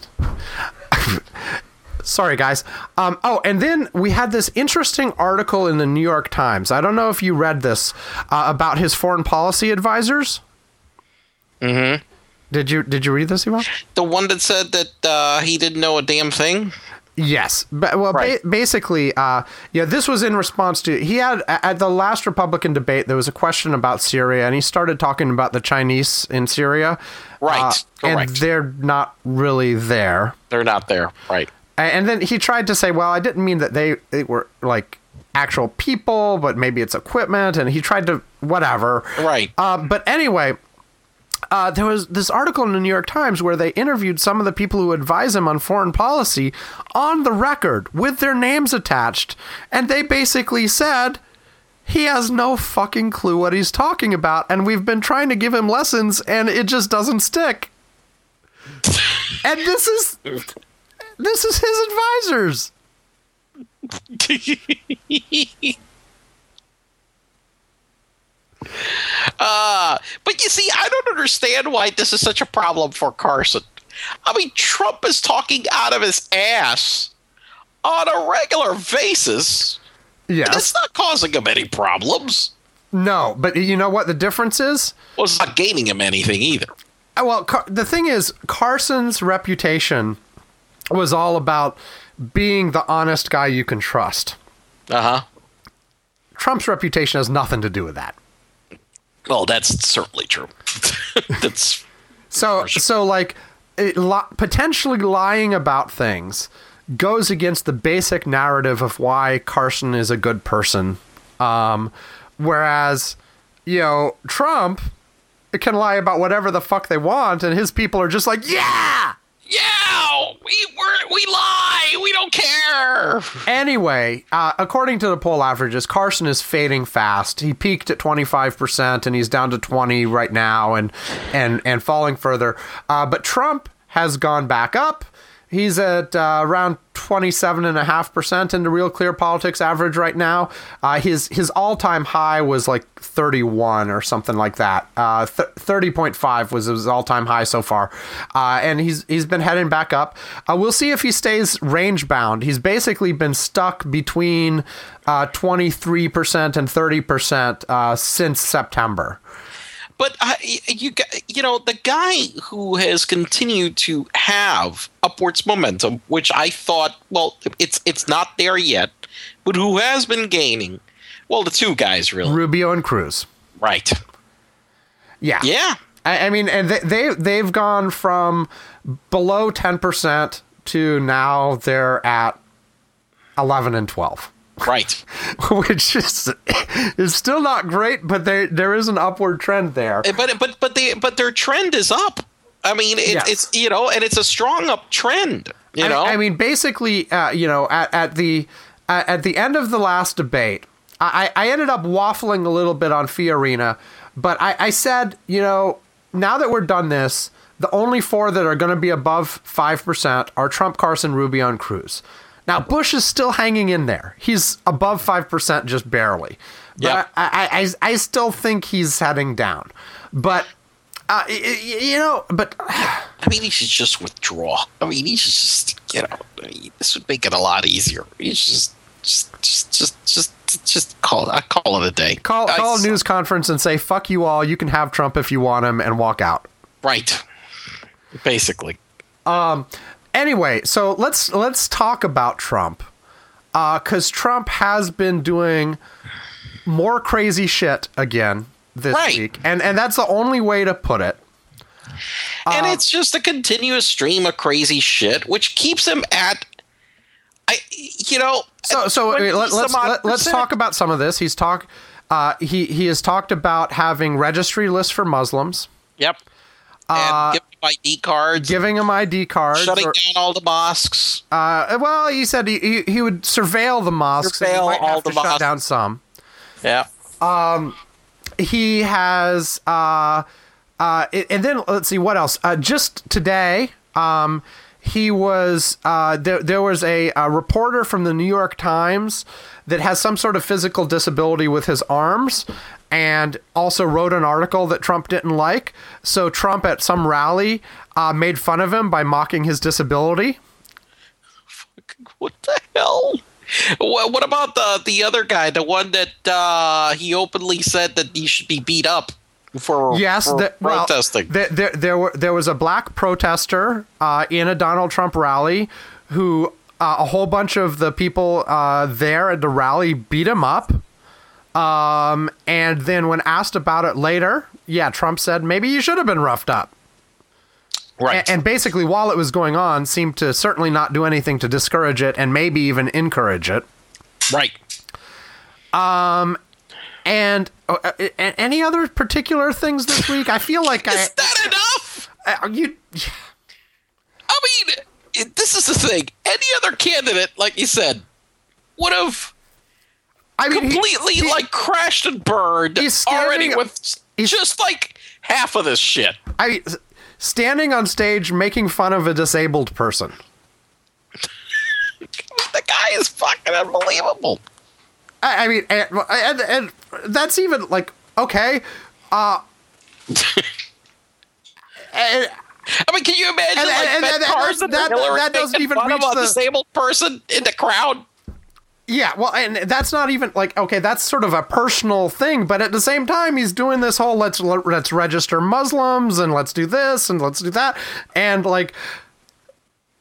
Sorry, guys. Um, oh, and then we had this interesting article in the New York Times. I don't know if you read this uh, about his foreign policy advisors. Mm-hmm. Did you Did you read this, Ivan? The one that said that uh, he didn't know a damn thing. Yes. But, well, Right. ba- basically, uh, yeah, this was in response to, he had, at the last Republican debate, there was a question about Syria, and he started talking about the Chinese in Syria. Right. Uh, and Correct. they're not really there. They're not there. Right. A- And then he tried to say, well, I didn't mean that they, they were like actual people, but maybe it's equipment. And he tried to, whatever. Right. Uh, but anyway, uh, there was this article in the New York Times where they interviewed some of the people who advise him on foreign policy on the record with their names attached. And they basically said, he has no fucking clue what he's talking about. And we've been trying to give him lessons and it just doesn't stick. And this is, this is his advisors. Uh, but you see, I don't understand why this is such a problem for Carson. I mean, Trump is talking out of his ass on a regular basis. Yes. It's not causing him any problems. No, but you know what the difference is? Well, it's not gaining him anything either. Uh, Well, Car- the thing is, Carson's reputation was all about being the honest guy you can trust. Uh-huh. Trump's reputation has nothing to do with that. Well, that's certainly true. That's So, sure. so like, it, li- potentially lying about things goes against the basic narrative of why Carson is a good person. Um, whereas, you know, Trump can lie about whatever the fuck they want, and his people are just like, yeah! yeah, we we're, we lie. We don't care. Anyway, uh, according to the poll averages, Carson is fading fast. He peaked at twenty-five percent, and he's down to twenty right now, and and and falling further. Uh, but Trump has gone back up. He's at uh, around twenty-seven point five percent in the Real Clear Politics average right now. Uh, his his all-time high was like thirty-one or something like that. Uh, th- thirty point five was his all-time high so far. Uh, and he's he's been heading back up. Uh, we'll see if he stays range-bound. He's basically been stuck between uh, twenty-three percent and thirty percent uh, since September. But uh, you you know, the guy who has continued to have upwards momentum, which I thought, well, it's it's not there yet, but who has been gaining, well, the two guys really, Rubio and Cruz. right? Yeah. Yeah. I, I mean, and they, they they've gone from below ten percent to now they're at eleven and twelve. Right. Which is is still not great, but there there is an upward trend there. But but but they but their trend is up. I mean, it, Yes. it's you know, and it's a strong up trend. You I, know, I mean, basically, uh, you know, at, at the uh, at the end of the last debate, I, I ended up waffling a little bit on Fiorina, but I, I said, you know, now that we're done this, the only four that are going to be above five percent are Trump, Carson, Rubio, and Cruz. Now, Bush is still hanging in there. He's above five percent just barely. But Yep. I, I, I, I still think he's heading down. But, uh, y- y- you know, but I mean, he should just withdraw. I mean, he should just, you know, I mean, this would make it a lot easier. He should just, just, just, just, just, just call it. I call it a day. call, I- call a news conference and say, fuck you all. You can have Trump if you want him, and walk out. Right. Basically. Anyway, so let's let's talk about Trump, because Trump has been doing more crazy shit again this Right. week, and and that's the only way to put it. And Uh, it's just a continuous stream of crazy shit, which keeps him at, I, you know. So so at wait, let, let's some odd let, let's percent. talk about some of this. He's talk uh, he he has talked about having registry lists for Muslims, Yep. And giving I D cards, giving them I D cards. shutting or- down all the mosques. uh, well, he said he, he he would surveil the mosques. and he Surveil might have all to the shut mosques. down some. Yeah. He has uh uh and then let's see what else. Uh just today, um he was uh there there was a, a reporter from the New York Times that has some sort of physical disability with his arms, and also wrote an article that Trump didn't like. So Trump at some rally uh made fun of him by mocking his disability. What the hell? What, what about the the other guy, the one that uh, he openly said that he should be beat up for, Yes, for the, well, protesting? there, there, there, were, there was a black protester uh, in a Donald Trump rally who uh, a whole bunch of the people uh, there at the rally beat him up. Um, and then when asked about it later, yeah, Trump said, maybe you should have been roughed up. right. And, and basically, while it was going on, seemed to certainly not do anything to discourage it and maybe even encourage it. right. And uh, uh, a- any other particular things this week? I feel like I... Is that enough? Uh, you... I mean, it, this is the thing. Any other candidate, like you said, would have I mean, he- completely he- like crashed and burned he's standing- already with he's- just like half of this shit. I standing on stage making fun of a disabled person. The guy is fucking unbelievable. I, I mean, and, and, and that's even like okay. Uh, and, I mean, can you imagine And- like and- Ben and that- Carson that- and Hillary that doesn't making even fun of reach a the- disabled person in the crowd? yeah, well, and that's not even like okay. That's sort of a personal thing, but at the same time, he's doing this whole let's let's register Muslims and let's do this and let's do that, and like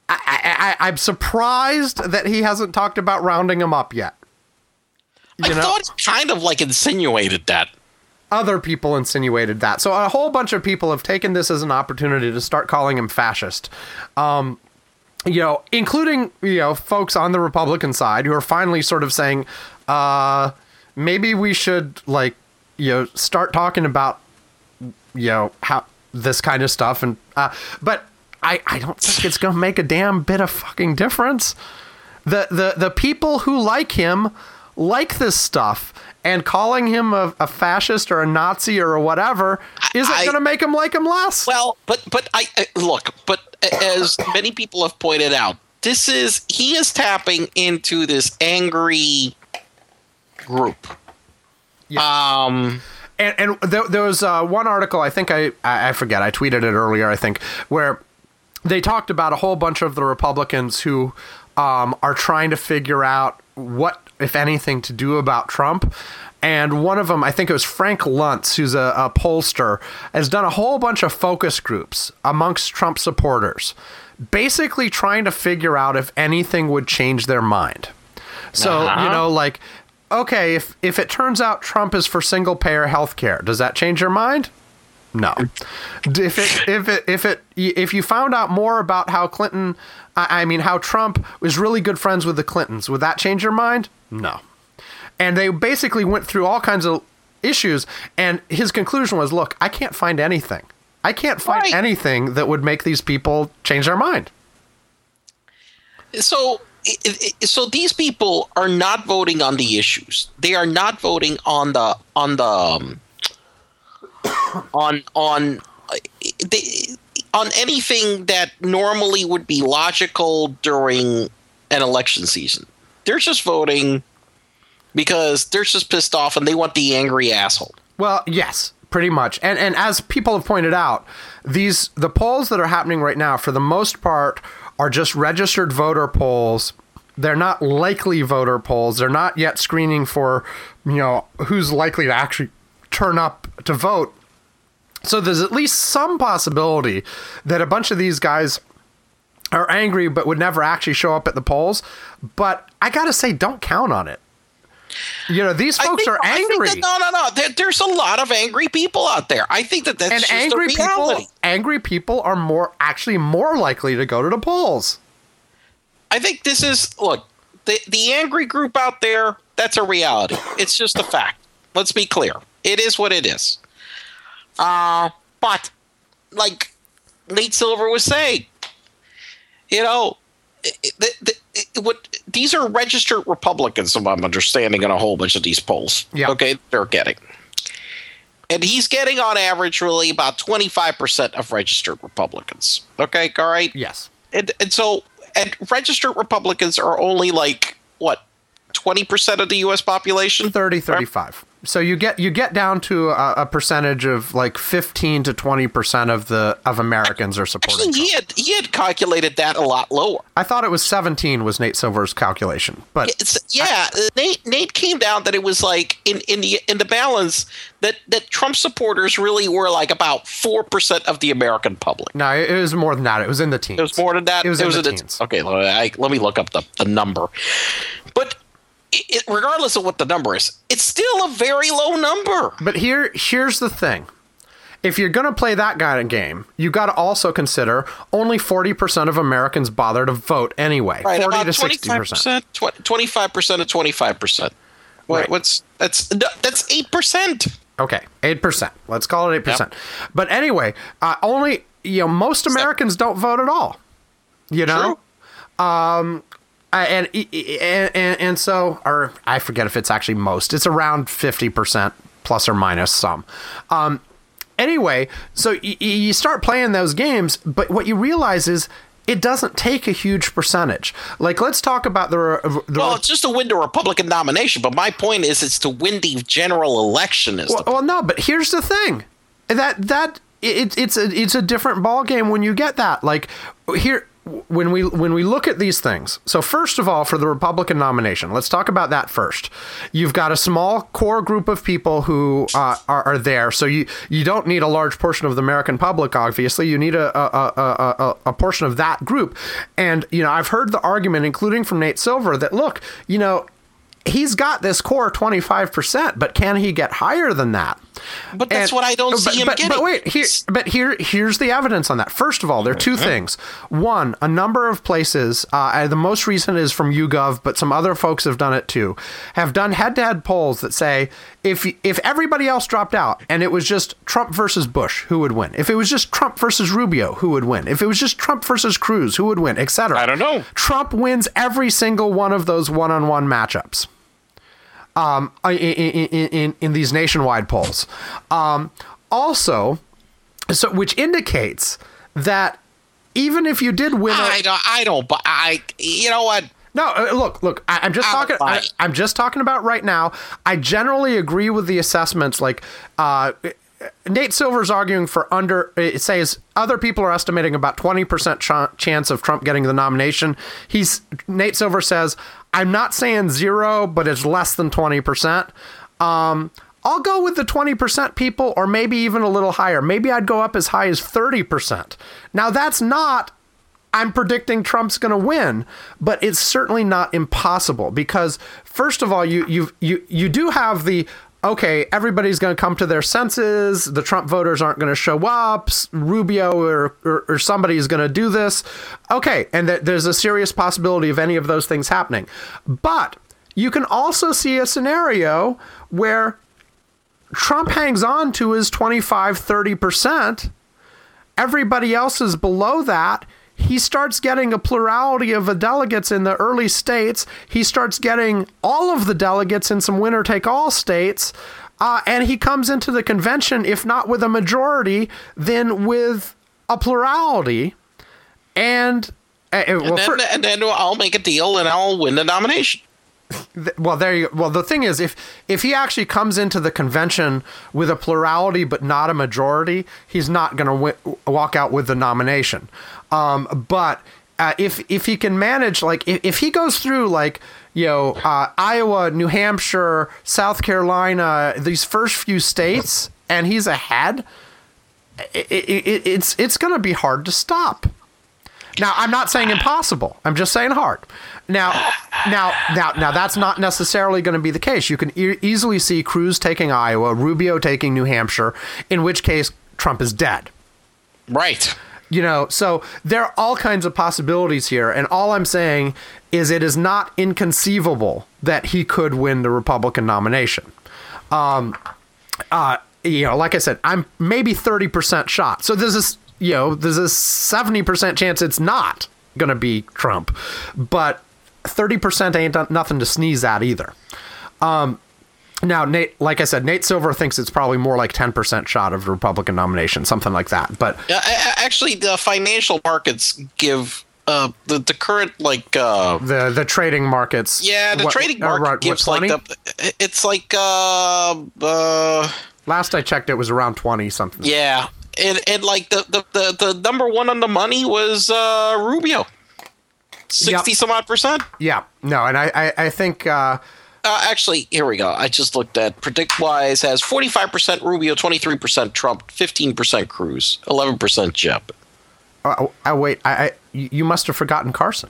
I, I, I'm surprised that he hasn't talked about rounding him up yet. You I know? thought he kind of like insinuated that. Other people insinuated that. So a whole bunch of people have taken this as an opportunity to start calling him fascist. Um, you know, including, you know, folks on the Republican side who are finally sort of saying, uh, maybe we should, like, you know, start talking about, you know, how this kind of stuff. And, uh, but I, I don't think it's going to make a damn bit of fucking difference. The, the, the people who like him like this stuff. And calling him a, a fascist or a Nazi or whatever isn't going to make him like him less. Well, but but I, I look, but as many people have pointed out, this is he is tapping into this angry group. Yeah. Um, and and there, there was uh, one article, I think I, I I forget, I tweeted it earlier, I think, where they talked about a whole bunch of the Republicans who um, are trying to figure out what, if anything, to do about Trump. And one of them, I think it was Frank Luntz, who's a, a pollster, has done a whole bunch of focus groups amongst Trump supporters, basically trying to figure out if anything would change their mind. So, Uh-huh. you know, like, okay, if, if it turns out Trump is for single-payer health care, does that change your mind? No. If it, if it, if it, if you found out more about how Clinton, I mean, how Trump was really good friends with the Clintons, would that change your mind? No. And they basically went through all kinds of issues, and his conclusion was, look, I can't find anything. I can't find Right. anything that would make these people change their mind. So, it, it, so these people are not voting on the issues. They are not voting on the on the um, on on uh, they, on anything that normally would be logical during an election season. They're just voting because they're just pissed off and they want the angry asshole. Well, yes, pretty much. And and as people have pointed out, these the polls that are happening right now, for the most part, are just registered voter polls. They're not likely voter polls. They're not yet screening for, you know, who's likely to actually turn up to vote. So there's at least some possibility that a bunch of these guys are angry but would never actually show up at the polls. But I gotta say, don't count on it. You know, these folks think, are angry. I think that, no, no, no. There, there's a lot of angry people out there. I think that that's And just angry a reality. people, angry people are more actually more likely to go to the polls. I think this is look the the angry group out there. That's a reality. It's just a fact. Let's be clear. It is what it is. Uh, but like Nate Silver was saying, you know, the, the, it, what these are registered Republicans, if I'm understanding, in a whole bunch of these polls. Yeah. Okay, they're getting, and he's getting on average really about twenty-five percent of registered Republicans. Okay, all right. Yes. And, and so, and registered Republicans are only like what, twenty percent of the U S population? thirty, thirty-five. So you get you get down to a, a percentage of like fifteen to twenty percent of the of Americans are supporting Actually, he Trump. had he had calculated that a lot lower. I thought it was seventeen was Nate Silver's calculation, but It's, yeah, uh, Nate Nate came down that it was like in, in the in the balance that, that Trump supporters really were like about four percent of the American public. no, it was more than that. It was in the teens. It was more than that. It was in the the- teens. Okay, let me, I, let me look up the, the number. But it, it, regardless of what the number is, it's still a very low number. But here, here's the thing. If you're going to play that kind of game, you got to also consider only forty percent of Americans bother to vote anyway. Right, forty about to sixty percent. twenty-five percent of twenty-five percent. What, Right. What's that's that's eight percent. Okay, eight percent. Let's call it eight percent. But anyway, uh, only, you know, most Americans don't vote at all. You know? Um, I- and, and, and, and so, or I forget if it's actually most. It's around fifty percent plus or minus some. Um, anyway, so y- y- you start playing those games, but what you realize is it doesn't take a huge percentage. Like, let's talk about the... the Well, it's just to win the Republican nomination, but my point is it's to win the general election. Is Well, the well, no, but here's the thing. That that it, it's a it's a different ball game when you get that. Like here when we when we look at these things, so first of all, for the Republican nomination, let's talk about that first. You've got a small core group of people who uh, are, are there, so you you don't need a large portion of the American public. Obviously, you need a a, a, a a portion of that group. And you know, I've heard the argument, including from Nate Silver, that look, you know, he's got this core twenty-five percent, but can he get higher than that? But that's And- what I don't but, see him but, getting. But wait, here, but here, here's the evidence on that. First of all, there are two things. One, a number of places, uh, and the most recent is from YouGov, but some other folks have done it too, have done head-to-head polls that say if if everybody else dropped out and it was just Trump versus Bush, who would win? If it was just Trump versus Rubio, who would win? If it was just Trump versus Cruz, who would win? Et cetera. I don't know. Trump wins every single one of those one-on-one matchups. Um, in, in, in, in these nationwide polls. Um, also, so which indicates that even if you did win, a, I don't. I don't. But I. You know what? no, uh, look, look, I, I'm just I talking. don't buy I, it. I'm just talking about right now. I generally agree with the assessments. Like, uh, Nate Silver's arguing for under. It says other people are estimating about twenty percent ch- chance of Trump getting the nomination. He's Nate Silver says, I'm not saying zero, but it's less than twenty percent. Um, I'll go with the twenty percent people, or maybe even a little higher. Maybe I'd go up as high as thirty percent. Now, that's not, I'm predicting Trump's going to win, but it's certainly not impossible because, first of all, you you you you do have the, okay, everybody's going to come to their senses. The Trump voters aren't going to show up. Rubio or, or, or somebody is going to do this. Okay, and th- there's a serious possibility of any of those things happening. But you can also see a scenario where Trump hangs on to his twenty-five, thirty percent. Everybody else is below that. He starts getting a plurality of the delegates in the early states. He starts getting all of the delegates in some winner-take-all states. Uh, and he comes into the convention, if not with a majority, then with a plurality. And, uh, well, And then, for- and then I'll make a deal and I'll win the nomination. Th- Well, there you. Well, the thing is, if if he actually comes into the convention with a plurality but not a majority, he's not going to w- walk out with the nomination. Um, but uh, if if he can manage, like, if, if he goes through, like, you know, uh, Iowa, New Hampshire, South Carolina, these first few states, and he's ahead, it, it, it, it's it's going to be hard to stop. Now, I'm not saying impossible. I'm just saying hard. Now, now, now, now, that's not necessarily going to be the case. You can e- easily see Cruz taking Iowa, Rubio taking New Hampshire, in which case Trump is dead. Right. You know, so there are all kinds of possibilities here. And all I'm saying is it is not inconceivable that he could win the Republican nomination. Um, uh, you know, like I said, I'm maybe thirty percent shot. So there's this, you know, there's a seventy percent chance it's not going to be Trump. But thirty percent ain't nothing to sneeze at either. Um, now, Nate, like I said, Nate Silver thinks it's probably more like ten percent shot of the Republican nomination, something like that. But Yeah, I- I- actually, the financial markets give uh, the the current like uh, the the trading markets, yeah, the what- trading uh, market what, gives twenty? like the it's like uh, uh Last I checked, it was around twenty something. yeah, and and like the the, the, the number one on the money was uh, Rubio, sixty Yep. some odd percent. Yeah, no, and I I, I think. Uh, Uh, actually, here we go. I just looked at PredictWise has forty-five percent Rubio, twenty-three percent Trump, fifteen percent Cruz, eleven percent Jeb. Oh, oh, wait, I, I you must have forgotten Carson.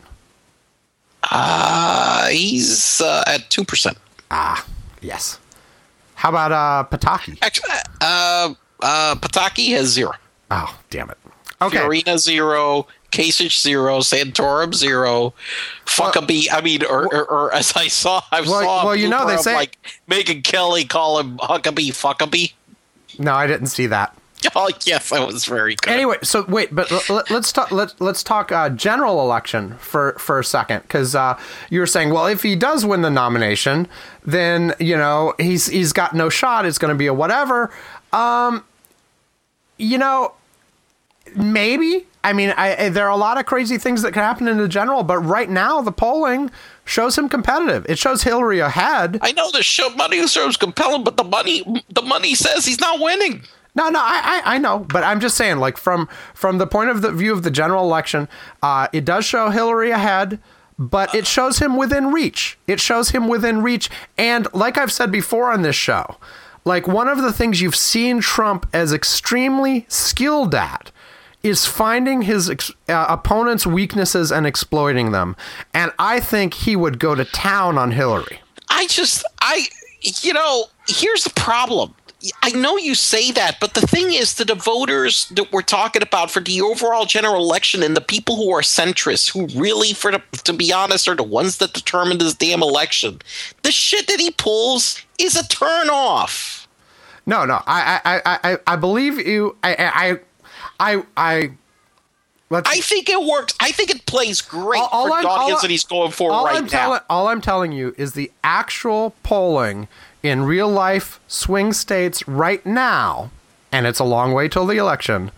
Uh, he's uh, at two percent. Yes. How about uh, Pataki? Actually, uh, uh, Pataki has zero. Oh, damn it. Okay. Fiorina zero, Kasich zero, Santorum zero, Fuckabee. I mean, or, or, or as I saw, I Well- saw. a well, you know, blooper they of, say- like Megyn Kelly call him Huckabee, Fuckabee. No, I didn't see that. Oh yes, that was very good. Anyway, so wait, but l- l- let's talk. Let's let's talk uh, general election for for a second, because uh, you were saying, well, if he does win the nomination, then you know he's he's got no shot. It's going to be a whatever. Um, you know, maybe. I mean, I, I, there are a lot of crazy things that can happen in the general, but right now the polling shows him competitive. It shows Hillary ahead. I know the show money shows compelling, but the money the money says he's not winning. No, no, I, I, I know, but I'm just saying, like from from the point of the view of the general election, uh, it does show Hillary ahead, but it shows him within reach. It shows him within reach, and like I've said before on this show, like one of the things you've seen Trump as extremely skilled at is finding his ex- uh, opponent's weaknesses and exploiting them, and I think he would go to town on Hillary. I just, I, you know, here's the problem. I know you say that, but the thing is that the voters that we're talking about for the overall general election and the people who are centrists, who really, for the, to be honest, are the ones that determine this damn election, the shit that he pulls is a turnoff. No, no, I, I, I, I, I believe you. I, I, I, I. Let's, I think it works. I think it plays great all, all for I'm, the audience all, that he's going for all right I'm now. Tell, all I'm telling you is the actual polling in real life swing states right now, and it's a long way till the election,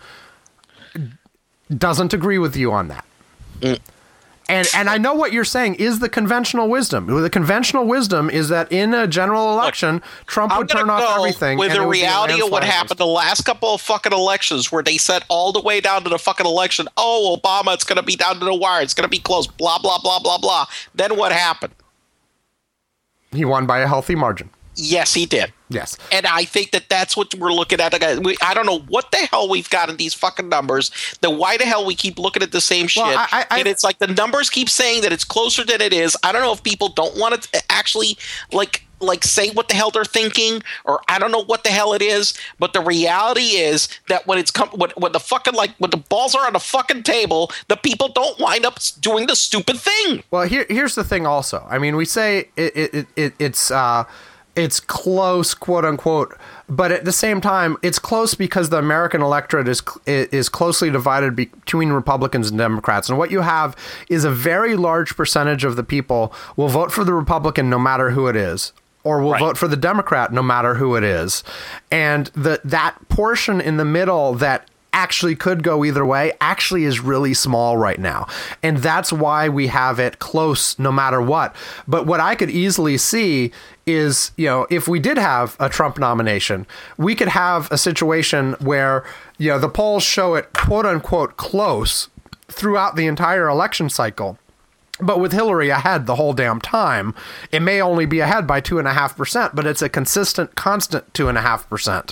doesn't agree with you on that. Mm. And and I know what you're saying is the conventional wisdom. The conventional wisdom is that in a general election, Look, Trump would turn off everything. With and the reality of what landslide. happened the last couple of fucking elections, where they said all the way down to the fucking election, oh, Obama, it's going to be down to the wire. It's going to be close, blah, blah, blah, blah, blah. Then what happened? He won by a healthy margin. Yes, he did. Yes. And I think that that's what we're looking at. I don't know what the hell we've got in these fucking numbers. Then why the hell we keep looking at the same shit? Well, I, I, and it's like the numbers keep saying that it's closer than it is. I don't know if people don't want to actually like like say what the hell they're thinking, or I don't know what the hell it is. But the reality is that when it's come when, when the fucking like when the balls are on the fucking table, the people don't wind up doing the stupid thing. Well, here here's the thing. Also, I mean, we say it, it, it it's. Uh, It's close, quote unquote, but at the same time, it's close because the American electorate is is closely divided between Republicans and Democrats. And what you have is a very large percentage of the people will vote for the Republican no matter who it is, or will right. vote for the Democrat no matter who it is. And the that portion in the middle that actually could go either way actually is really small right now. And that's why we have it close no matter what. But what I could easily see is, you know, if we did have a Trump nomination, we could have a situation where, you know, the polls show it quote unquote close throughout the entire election cycle. But with Hillary ahead the whole damn time, it may only be ahead by two and a half percent, but it's a consistent, constant two and a half percent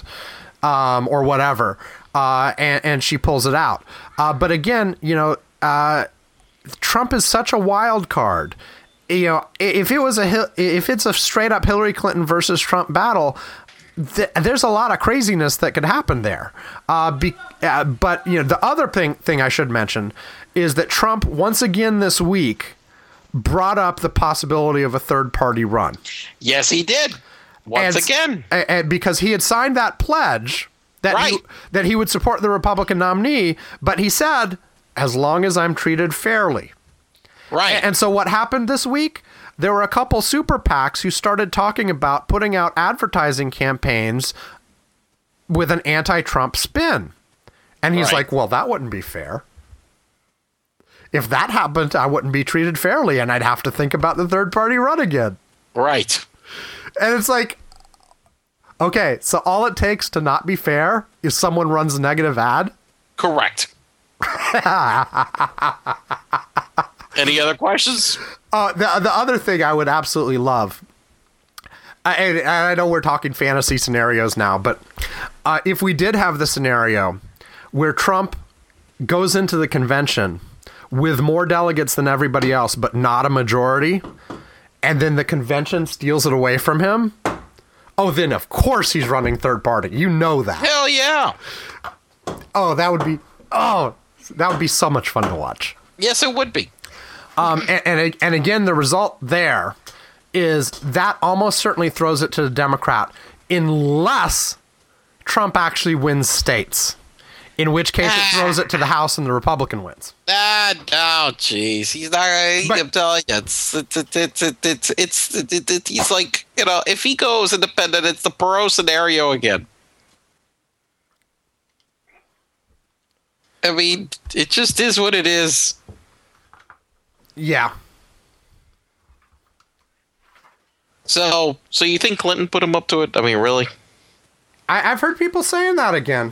um, or whatever. Uh, and, and she pulls it out. Uh, but again, you know, uh, Trump is such a wild card. You know, if it was a if it's a straight up Hillary Clinton versus Trump battle, th- there's a lot of craziness that could happen there. Uh, be, uh, but you know, the other thing thing I should mention is that Trump once again this week brought up the possibility of a third party run. Yes, he did. Once and, again, and, and because he had signed that pledge. That, right. he, that he would support the Republican nominee, but he said, as long as I'm treated fairly. Right. And, and so what happened this week? There were a couple super PACs who started talking about putting out advertising campaigns with an anti-Trump spin. And he's right. like, well, that wouldn't be fair. If that happened, I wouldn't be treated fairly, and I'd have to think about the third party run again. Right. And it's like, okay, so all it takes to not be fair is someone runs a negative ad? Correct. Any other questions? Uh, the, the other thing I would absolutely love, uh, and, and I know we're talking fantasy scenarios now, but uh, if we did have the scenario where Trump goes into the convention with more delegates than everybody else, but not a majority, and then the convention steals it away from him, oh, then of course he's running third party. You know that. Hell yeah. Oh, that would be, oh, that would be so much fun to watch. Yes, it would be. Um, and, and and again, the result there is that almost certainly throws it to the Democrat, unless Trump actually wins states, in which case it throws it to the House and the Republican wins. Ah, oh, jeez, he's not. But- I'm telling you, it's it's it's it's it's, it's, it's, it's, it's he's like, you know, if he goes independent, it's the Perot scenario again. I mean, it just is what it is. Yeah. So, so you think Clinton put him up to it? I mean, really? I, I've heard people saying that again.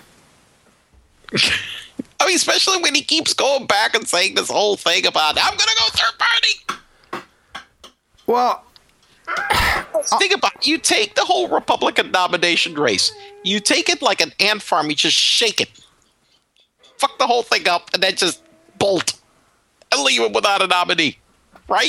I mean, especially when he keeps going back and saying this whole thing about, I'm going to go third party. Well, Think about it. You take the whole Republican nomination race. You take it like an ant farm. You just shake it. Fuck the whole thing up and then just bolt. And leave it without a nominee. Right?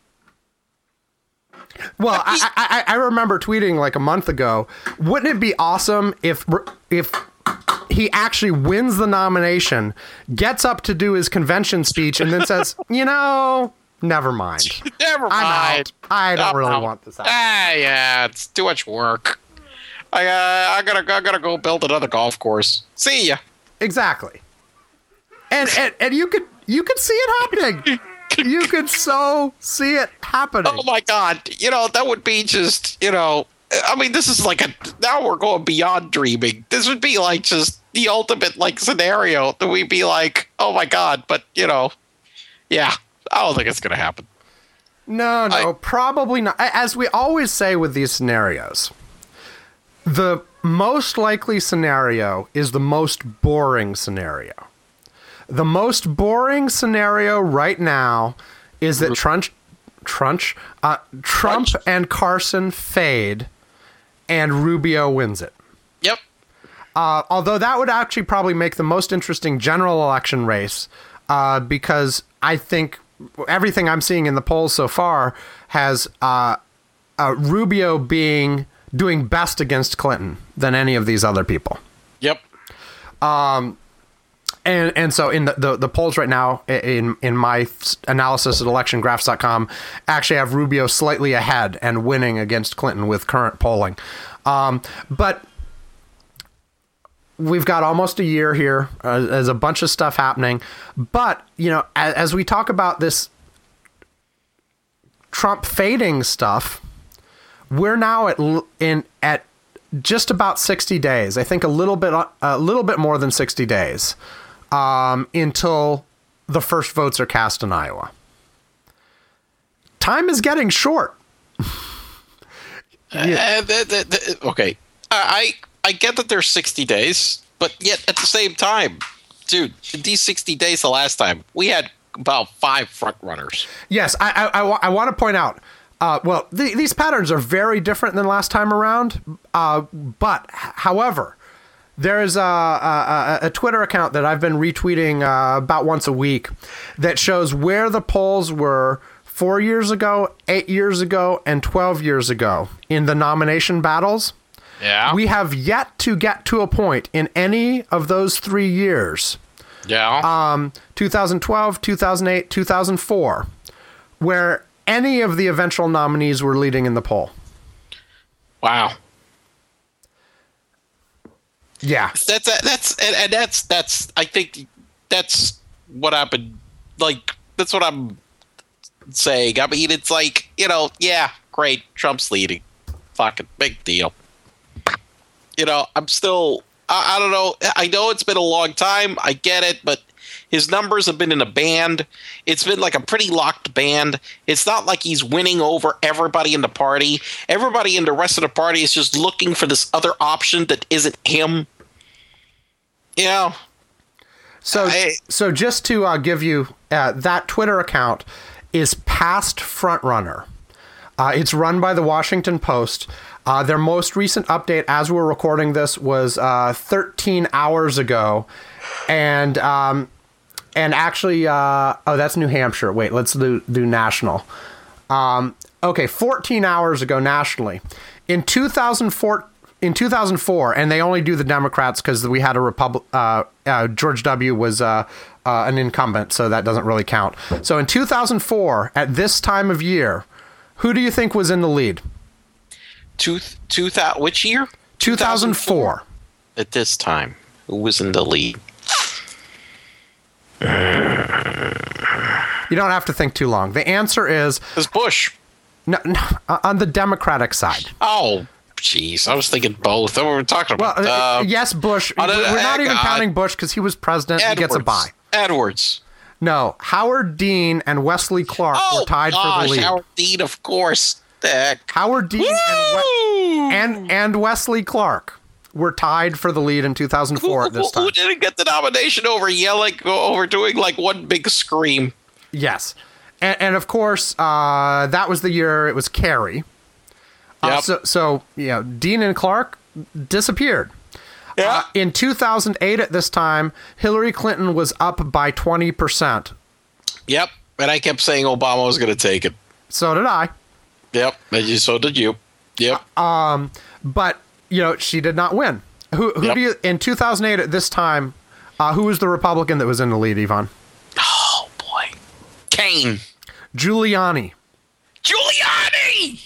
well, I, I I remember tweeting like a month ago. Wouldn't it be awesome if if he actually wins the nomination, gets up to do his convention speech, and then says, you know, never mind. Never mind. I'm out. I don't I'm really out. want this out. Ah, yeah, it's too much work. I uh, I gotta I gotta go build another golf course. See ya. Exactly. And, and and you could you could see it happening. You could so see it happening. Oh my God! You know that would be just you know. I mean, this is like a now we're going beyond dreaming. This would be like just the ultimate like scenario that we'd be like, oh my God! But you know, yeah, I don't think it's gonna happen. No, no, I- probably not. As we always say with these scenarios, the most likely scenario is the most boring scenario. The most boring scenario right now is that Trump, Trump, uh, Trump Trunch. and Carson fade, and Rubio wins it. Yep. Uh, although that would actually probably make the most interesting general election race, uh, because I think everything I'm seeing in the polls so far has uh, uh, Rubio being doing best against Clinton than any of these other people. Yep. And and so in the, the, the polls right now, in in my analysis at election graphs dot com, actually have Rubio slightly ahead and winning against Clinton with current polling. Um, but we've got almost a year here. Uh, there's a bunch of stuff happening. But, you know, as, as we talk about this Trump fading stuff, we're now at l- in at just about sixty days. I think a little bit a little bit more than sixty days. Um, until the first votes are cast in Iowa. Time is getting short. Yeah. Uh, th- th- th- okay. I I get that there's sixty days, but yet at the same time, dude, in these sixty days the last time, we had about five front runners. Yes, I I, I, wa- I want to point out. Uh, well, th- these patterns are very different than last time around. Uh, but, however, there's a, a, a Twitter account that I've been retweeting uh, about once a week that shows where the polls were four years ago, eight years ago, and twelve years ago in the nomination battles. Yeah. We have yet to get to a point in any of those three years, yeah. um, twenty twelve, two thousand eight, two thousand four, where any of the eventual nominees were leading in the poll. Wow. Yeah. That's that's and, and that's that's I think that's what happened. Like that's what I'm saying. I mean, it's like you know, yeah, great, Trump's leading, fucking big deal. You know, I'm still. I, I don't know. I know it's been a long time. I get it, but his numbers have been in a band. It's been like a pretty locked band. It's not like he's winning over everybody in the party. Everybody in the rest of the party is just looking for this other option that isn't him. You know? So, I- so just to uh, give you uh, that Twitter account is Past Frontrunner. Uh, it's run by the Washington Post. Uh, their most recent update, as we're recording this, was uh, thirteen hours ago, and um, and actually, uh, oh, that's New Hampshire. Wait, let's do do national. Um, okay, fourteen hours ago nationally, in two thousand four. In two thousand four, and they only do the Democrats because we had a Republic. Uh, uh, George W. was uh, uh, an incumbent, so that doesn't really count. So in two thousand four, at this time of year, who do you think was in the lead? Two, two thousand, which year? two thousand four. At this time, who was in the lead? You don't have to think too long. The answer is It was Bush. no, no, on the Democratic side. Oh, jeez. I was thinking both. We were talking Well, about uh, uh, yes, Bush. on a- We're not uh, even God. counting Bush because he was president. He gets a Edwards. bye. Edwards. No, Howard Dean and Wesley Clark Oh, were tied gosh, for the lead. Howard Dean, of course. The heck. Howard Dean and, Woo! We- and and Wesley Clark were tied for the lead in two thousand four at this Who, who time. didn't get the nomination over yelling, over doing like one big scream? Yes. And, and of course, uh, that was the year it was Kerry. Uh, Yep. so, so, you know, Dean and Clark disappeared. Yeah. Uh, in two thousand eight at this time, Hillary Clinton was up by twenty percent. Yep. And I kept saying Obama was going to take it. So did I. Yep. And you, so did you. Yep. But, you know, she did not win. Who, who Yep. do you, in two thousand eight at this time, uh, who was the Republican that was in the lead, Yvonne? Oh, boy. Kane. Giuliani. Giuliani!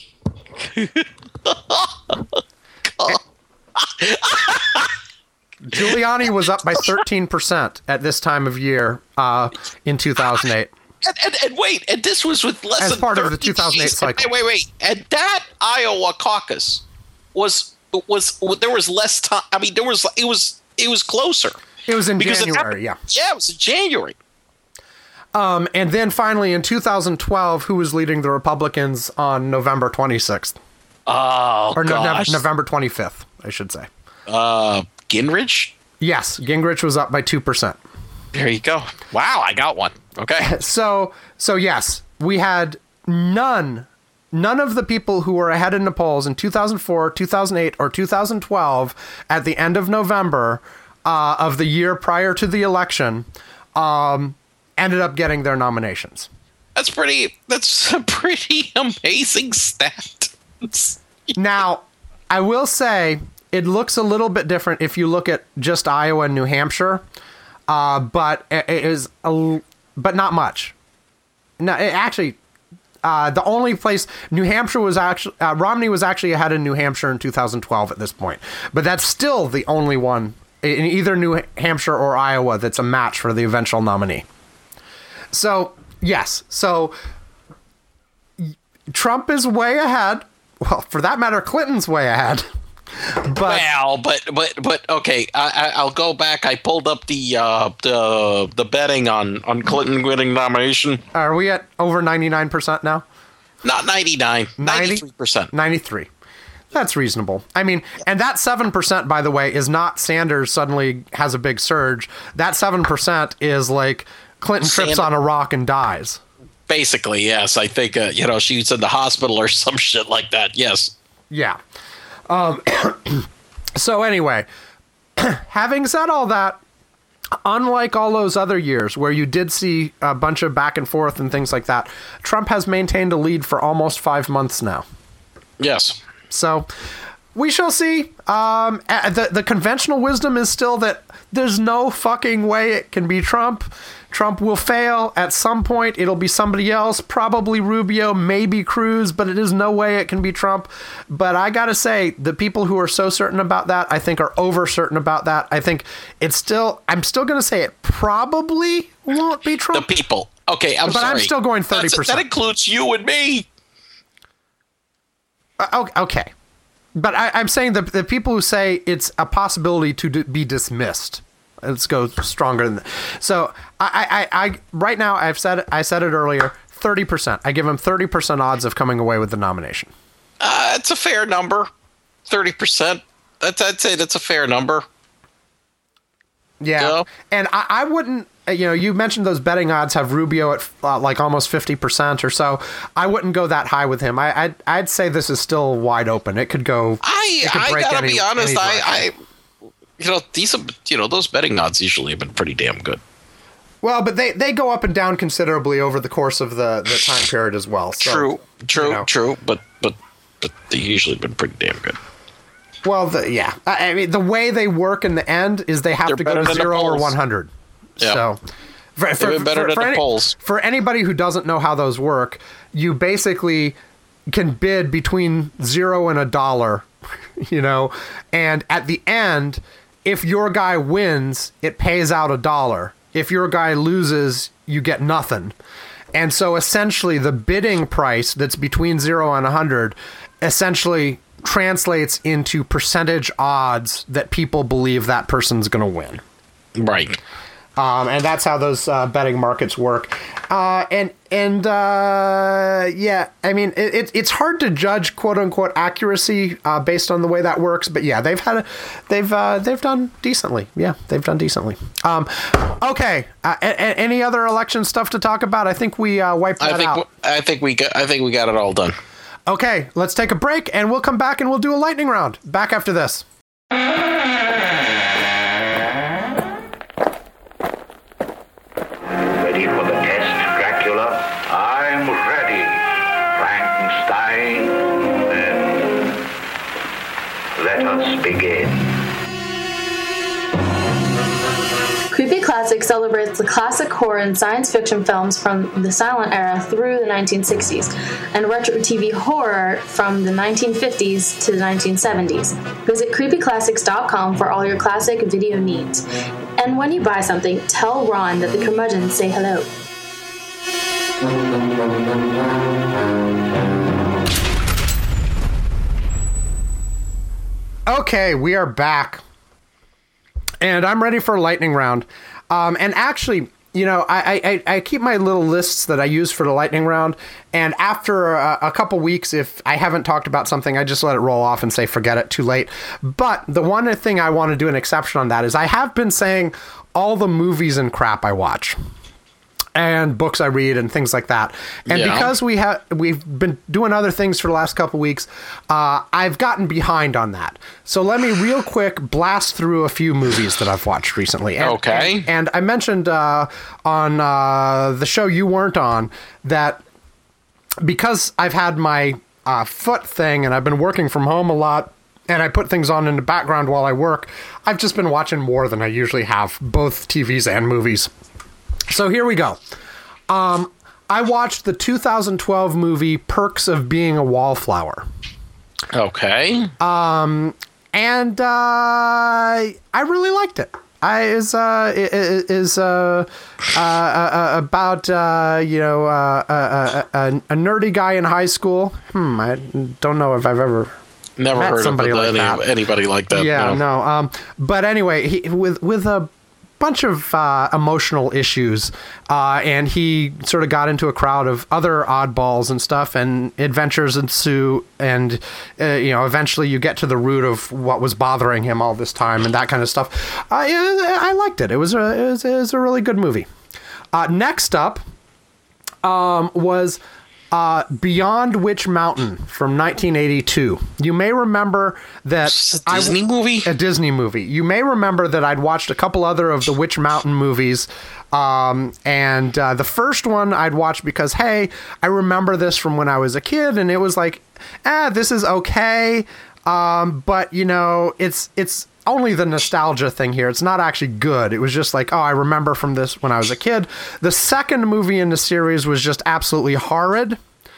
Giuliani was up by thirteen percent at this time of year uh, in two thousand eight. And, and, and wait, and this was with less As than part of the thirty two thousand eight days. cycle. Wait, wait, wait. And that Iowa caucus was was there was less time. I mean, there was it was it was closer. It was in Because it January, happened- yeah. Yeah, it was in January. Um, and then finally in two thousand twelve, who was leading the Republicans on November twenty-sixth? Oh, Or no, gosh. November twenty-fifth, I should say. Uh, Gingrich? Yes, Gingrich was up by two percent. There you go. Wow, I got one. Okay. So, so yes, we had none, none of the people who were ahead in the polls in two thousand four, two thousand eight, or two thousand twelve at the end of November uh, of the year prior to the election um, ended up getting their nominations. That's pretty, that's a pretty amazing stat. Now, I will say it looks a little bit different if you look at just Iowa and New Hampshire, uh, but it it is, a, l- but not much. No, it actually, uh, the only place New Hampshire was actually uh, Romney was actually ahead in New Hampshire in two thousand twelve at this point, but that's still the only one in either New Hampshire or Iowa that's a match for the eventual nominee. So yes, so Trump is way ahead. Well, for that matter, Clinton's way ahead. But Well, but but but okay, I, I, I'll go back. I pulled up the uh, the the betting on on Clinton winning nomination. are we at over ninety-nine percent now? Not ninety-nine, ninety-three percent. ninety-three. That's reasonable. I mean, and that seven percent, by the way, is not Sanders suddenly has a big surge. That seven percent is like Clinton trips Sanders- on a rock and dies. Basically, yes. I think uh, you know she's in the hospital or some shit like that. Yes. Yeah. Um, so anyway, having said all that, unlike all those other years where you did see a bunch of back and forth and things like that, Trump has maintained a lead for almost five months now. Yes. So we shall see. Um, a- the, the conventional wisdom is still that there's no fucking way it can be Trump. Trump will fail at some point. It'll be somebody else, probably Rubio, maybe Cruz, but it is no way it can be Trump. But I gotta say, the people who are so certain about that, I think are over certain about that. I think it's still, I'm still gonna say it probably won't be The Trump. people. Okay, I'm But sorry. I'm still going That's- thirty percent. That includes you and me. Uh, okay, okay. But I, I'm saying the the people who say it's a possibility to d- be dismissed. Let's go stronger than that. So I, I, I right now I've said I said it earlier. Thirty percent. I give him thirty percent odds of coming away with the nomination. Uh, it's a fair number. Thirty percent. That's I'd say that's a fair number. Yeah. Yeah. And I, I wouldn't. uh, You know, you mentioned those betting odds have Rubio at uh, like almost fifty percent or so. I wouldn't go that high with him. I, I'd, I'd say this is still wide open. It could go. I it could I break gotta any- be honest. any I, direction. I you know these are- you know those betting odds usually have been pretty damn good. Well, but they, they go up and down considerably over the course of the, the time period as well. So, True, true, you know. true. But but but they usually been pretty damn good. Well, the, yeah. I, I mean, the way they work in the end is they have They're to go better to than the zero or polls. one hundred. Yeah. So, for, for, been better for, than for the any, polls. For anybody who doesn't know how those work, you basically can bid between zero and a dollar, you know, and at the end, if your guy wins, it pays out a dollar. If your guy loses, you get nothing. And so essentially the bidding price that's between zero and one hundred essentially translates into percentage odds that people believe that person's going to win. Right. Um, and that's how those uh, betting markets work. Uh, and and uh, yeah, I mean, it, it, it's hard to judge "quote unquote" accuracy uh, based on the way that works. But yeah, they've had a, they've uh, they've done decently. Yeah, they've done decently. Um, okay, uh, a, a, any other election stuff to talk about? I think we uh, wiped that I think out. I think we got, I think we got it all done. Okay, let's take a break, and we'll come back and we'll do a lightning round. Back after this. Ready for the test, Dracula? I'm ready, Frankenstein. Then let us begin. Creepy Classic celebrates the classic horror and science fiction films from the silent era through the nineteen sixties, and retro T V horror from the nineteen fifties to the nineteen seventies. Visit creepy classics dot com for all your classic video needs. And when you buy something, tell Ron that the curmudgeons say hello. Okay, we are back. And I'm ready for a lightning round. Um, and actually, you know, I, I, I keep my little lists that I use for the lightning round. And after a, a couple weeks, if I haven't talked about something, I just let it roll off and say, forget it, too late. But the one thing I want to do an exception on that is I have been saying all the movies and crap I watch. And books I read and things like that. And Yeah. because we have we've been doing other things for the last couple weeks, uh, I've gotten behind on that. So let me real quick blast through a few movies that I've watched recently. And, Okay. And, and I mentioned uh, on uh, the show you weren't on that because I've had my uh, foot thing and I've been working from home a lot, and I put things on in the background while I work, I've just been watching more than I usually have, both T Vs and movies. So here we go. Um, I watched the two thousand twelve movie Perks of Being a Wallflower. Okay. Um, and uh, I really liked it. I is uh is uh, uh, uh about uh you know uh, uh, uh, a, a nerdy guy in high school. Hmm, I don't know if I've ever Never met heard somebody of like any, that. anybody like that. Yeah, no. no. Um, but anyway, he, with with a bunch of uh, emotional issues, uh, and he sort of got into a crowd of other oddballs and stuff, and adventures ensue, and uh, you know, eventually you get to the root of what was bothering him all this time, and that kind of stuff. I I liked it. It was a it was, it was a really good movie. Uh, next up um, was. Uh, Beyond Witch Mountain from nineteen eighty-two. You may remember that a Disney I, movie. A Disney movie. You may remember that I'd watched a couple other of the Witch Mountain movies, um, and uh, the first one I'd watched because hey, I remember this from when I was a kid, and it was like, ah, this is okay, um, but you know, it's it's. only the nostalgia thing here. It's not actually good. It was just like, oh, I remember from this when I was a kid. The second movie in the series was just absolutely horrid.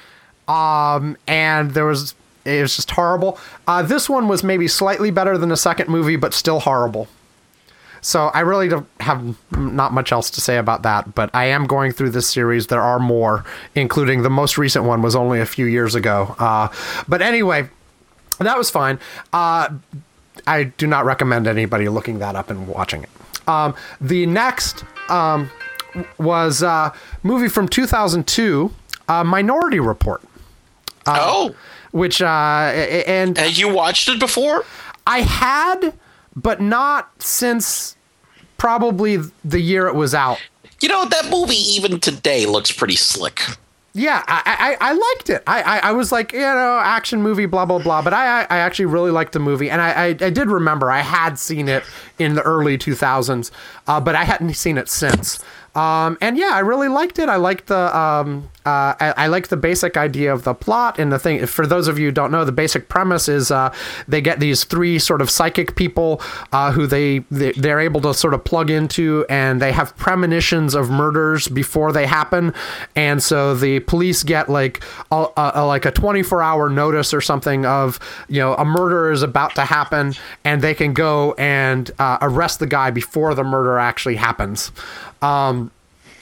Um, and there was, it was just horrible. Uh, this one was maybe slightly better than the second movie, but still horrible. So I really don't have not much else to say about that, but I am going through this series. There are more, including the most recent one was only a few years ago. Uh, but anyway, that was fine. Uh, I do not recommend anybody looking that up and watching it. Um, the next um, was a movie from two thousand two, uh, Minority Report. Uh, oh. Which, uh, and... Had you watched it before? I had, but not since probably the year it was out. You know, that movie even today looks pretty slick. Yeah, I, I, I liked it. I, I, I was like, you know, action movie, blah, blah, blah. But I, I actually really liked the movie. And I, I, I did remember I had seen it in the early two thousands, uh, but I hadn't seen it since. Um, and yeah, I really liked it. I liked the um, uh, I, I liked the basic idea of the plot and the thing. For those of you who don't know, the basic premise is uh, they get these three sort of psychic people uh, who they, they they're able to sort of plug into, and they have premonitions of murders before they happen. And so the police get like a, a, like a twenty-four hour notice or something of, you know, a murder is about to happen, and they can go and uh, arrest the guy before the murder actually happens. Um,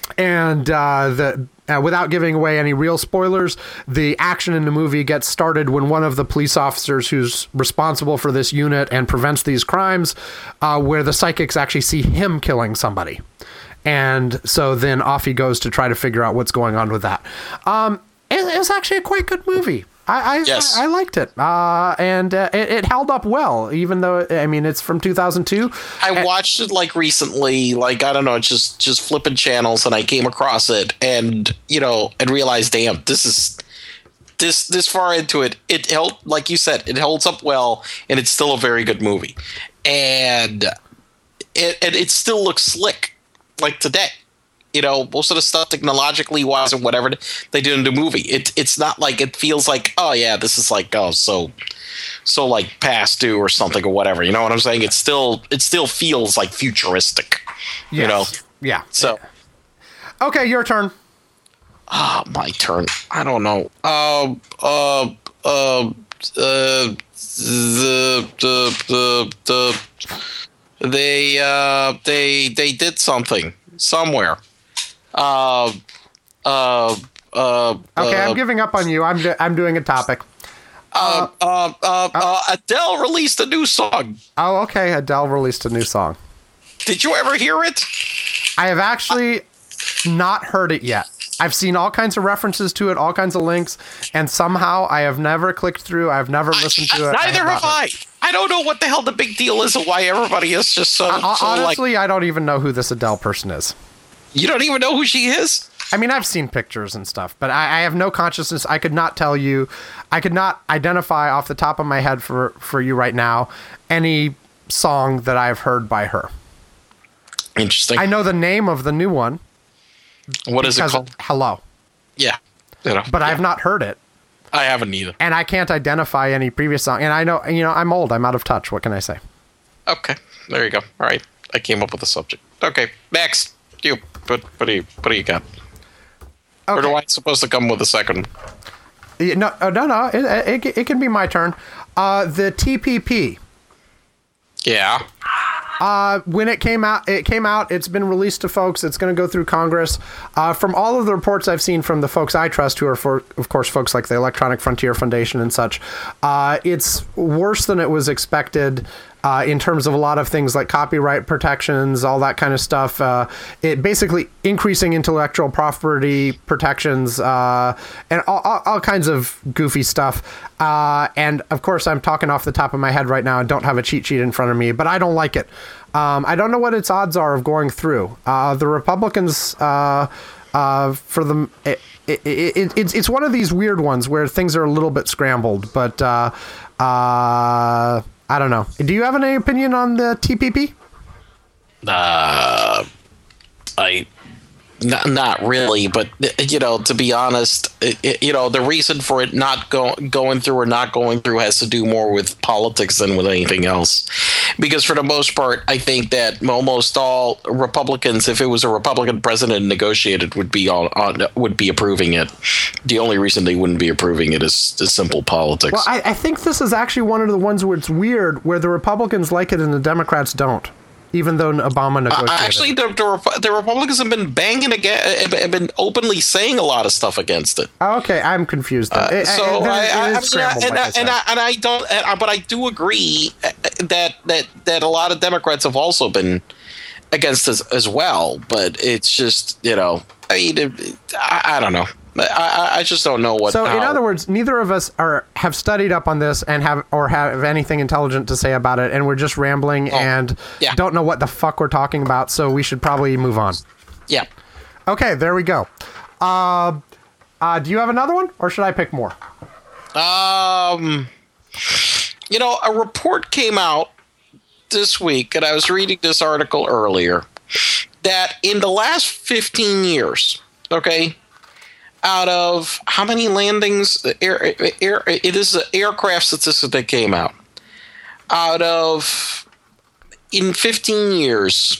and uh, the uh, without giving away any real spoilers, the action in the movie gets started when one of the police officers who's responsible for this unit and prevents these crimes, uh, where the psychics actually see him killing somebody. And so then off he goes to try to figure out what's going on with that. Um, it, it was actually a quite good movie. I I, Yes. I, I liked it, uh, and uh, it, it held up well, even though I mean it's from two thousand two. I watched it like recently, like I don't know, just just flipping channels, and I came across it, and you know, and realized, damn, this is this this far into it. It held, like you said, it holds up well, and it's still a very good movie, and it and it still looks slick, like today. You know, most of the stuff technologically wise or whatever they do in the movie, it it's not like it feels like, oh yeah, this is like oh so so like past due or something or whatever. You know what I'm saying? It still it still feels like futuristic. You Yes. know? Yeah. So Okay, your turn. ah, my turn. I don't know. Um uh uh uh the the the the they uh they they did something somewhere. Uh, uh, uh, Okay, uh, I'm giving up on you. I'm do- I'm doing a topic. uh, uh, uh, uh, Adele released a new song. Oh, okay. Adele released a new song. Did you ever hear it? I have actually not heard it yet. I've seen all kinds of references to it, all kinds of links, and somehow I have never clicked through. I've never listened to it. Neither have have not I. heard- I don't know what the hell the big deal is and why everybody is just so, Uh, so like. honestly, I don't even know who this Adele person is. You don't even know who she is? I mean, I've seen pictures and stuff, but I, I have no consciousness. I could not tell you. I could not identify off the top of my head for, for you right now any song that I've heard by her. Interesting. I know the name of the new one. What is it because called? Hello. Yeah. You know, But yeah. I've not heard it. I haven't either. And I can't identify any previous song. And I know, you know, I'm old. I'm out of touch. What can I say? Okay. There you go. All right. I came up with a subject. Okay. Next. You. What, what, do, you, what do you got? Or do Okay. I supposed to come with a second? Yeah, No, oh, no, no. It, it, it can be my turn. Uh, the T P P. Yeah. Uh, when it came out, it came out. It's been released to folks. It's going to go through Congress. Uh, from all of the reports I've seen from the folks I trust, who are, for, of course, folks like the Electronic Frontier Foundation and such, uh, it's worse than it was expected. Uh, in terms of a lot of things like copyright protections, all that kind of stuff. Uh, it basically increasing intellectual property protections uh, and all, all, all kinds of goofy stuff. Uh, and of course, I'm talking off the top of my head right now. I don't have a cheat sheet in front of me, but I don't like it. Um, I don't know what its odds are of going through. Uh, the Republicans, uh, uh, for them, it, it, it, it's it's one of these weird ones where things are a little bit scrambled, but. Uh, uh, I don't know. Do you have any opinion on the T P P? Uh, I not, not really, but you know, to be honest, it, it, you know, the reason for it not go, going through or not going through has to do more with politics than with anything else. Because for the most part, I think that almost all Republicans, if it was a Republican president negotiated, would be on, on would be approving it. The only reason they wouldn't be approving it is, is simple politics. Well, I, I think this is actually one of the ones where it's weird, where the Republicans like it and the Democrats don't, even though Obama negotiated. Uh, actually, the, the, Rep- the Republicans have been banging against, have been openly saying a lot of stuff against it. Oh, okay, I'm confused. Then. Uh, It- so it- it I, is I, I, mean, scrambled, and, like I, I said. and, I, and I don't, and, but I do agree that that that a lot of Democrats have also been against this as well. But it's just, you know, I mean, it, I, I don't know. I, I just don't know what. So, how, in other words, neither of us are have studied up on this and have or have anything intelligent to say about it, and we're just rambling Oh, and yeah. don't know what the fuck we're talking about. So we should probably move on. yeah. Okay, there we go. Uh, uh, do you have another one, or should I pick more? Um, you know, a report came out this week, and I was reading this article earlier, that in the last fifteen years, okay, out of how many landings, air, air, it is an aircraft statistic that came out. Out of, in fifteen years,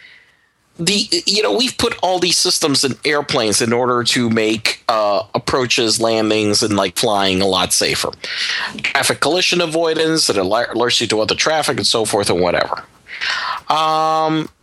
the you know we've put all these systems in airplanes in order to make uh, approaches, landings, and like flying a lot safer. Traffic collision avoidance that aler- alerts you to other traffic and so forth and whatever. Um,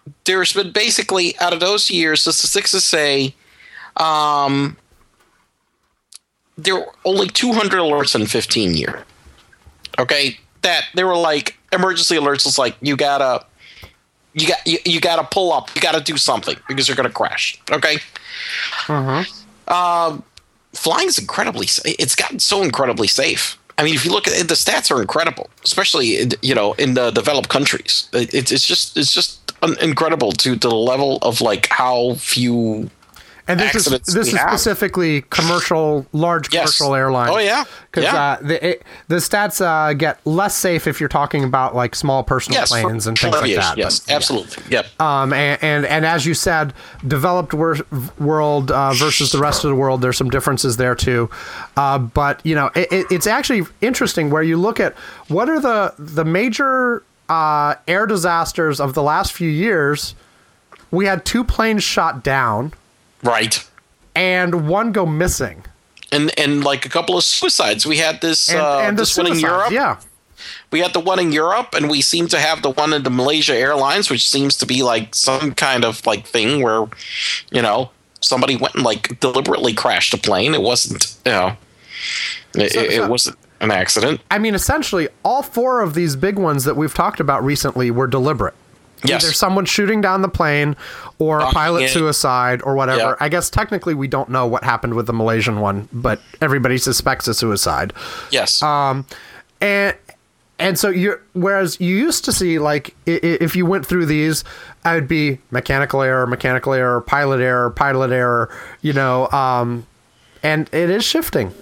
there's been basically, out of those years, the statistics say um, there were only two hundred alerts in fifteen years. Okay? That, they were like, emergency alerts was like, you gotta, you got, you, you gotta pull up, you gotta do something, because you're gonna crash. Okay? Uh-huh. Uh, flying is incredibly, it's gotten so incredibly safe. I mean, if you look at it, the stats are incredible, especially in, you know, in the developed countries. It, it's it's just it's just incredible to, to the level of like how few and this is accidents this we is have. specifically commercial, large Yes. commercial airlines. Oh, yeah. because Yeah. uh, the it, the stats uh, get less safe if you're talking about like small personal Yes, for- planes and things like aviation, that. Yes, But, yeah. absolutely. Yep. Um, and, and and as you said, developed wor- world uh, versus the rest of the world, there's some differences there too. Uh, but you know, it, it, it's actually interesting where you look at what are the the major uh, air disasters of the last few years. We had two planes shot down, Right. and one go missing. And and like a couple of suicides. We had this And, uh, and the this one in suicides, Europe. yeah. We had the one in Europe, and we seem to have the one in the Malaysia Airlines, which seems to be like some kind of like thing where, you know, somebody went and like deliberately crashed a plane. It wasn't, you know, it, So- it, so- it wasn't an accident. I mean, essentially, all four of these big ones that we've talked about recently were deliberate. Yes. Either someone shooting down the plane or a Knocking pilot it. suicide or whatever. Yeah. I guess technically we don't know what happened with the Malaysian one, but everybody suspects a suicide. Yes. Um, and and so you whereas you used to see like i- i- if you went through these, I would be mechanical error, mechanical error, pilot error, pilot error, you know, um, and it is shifting.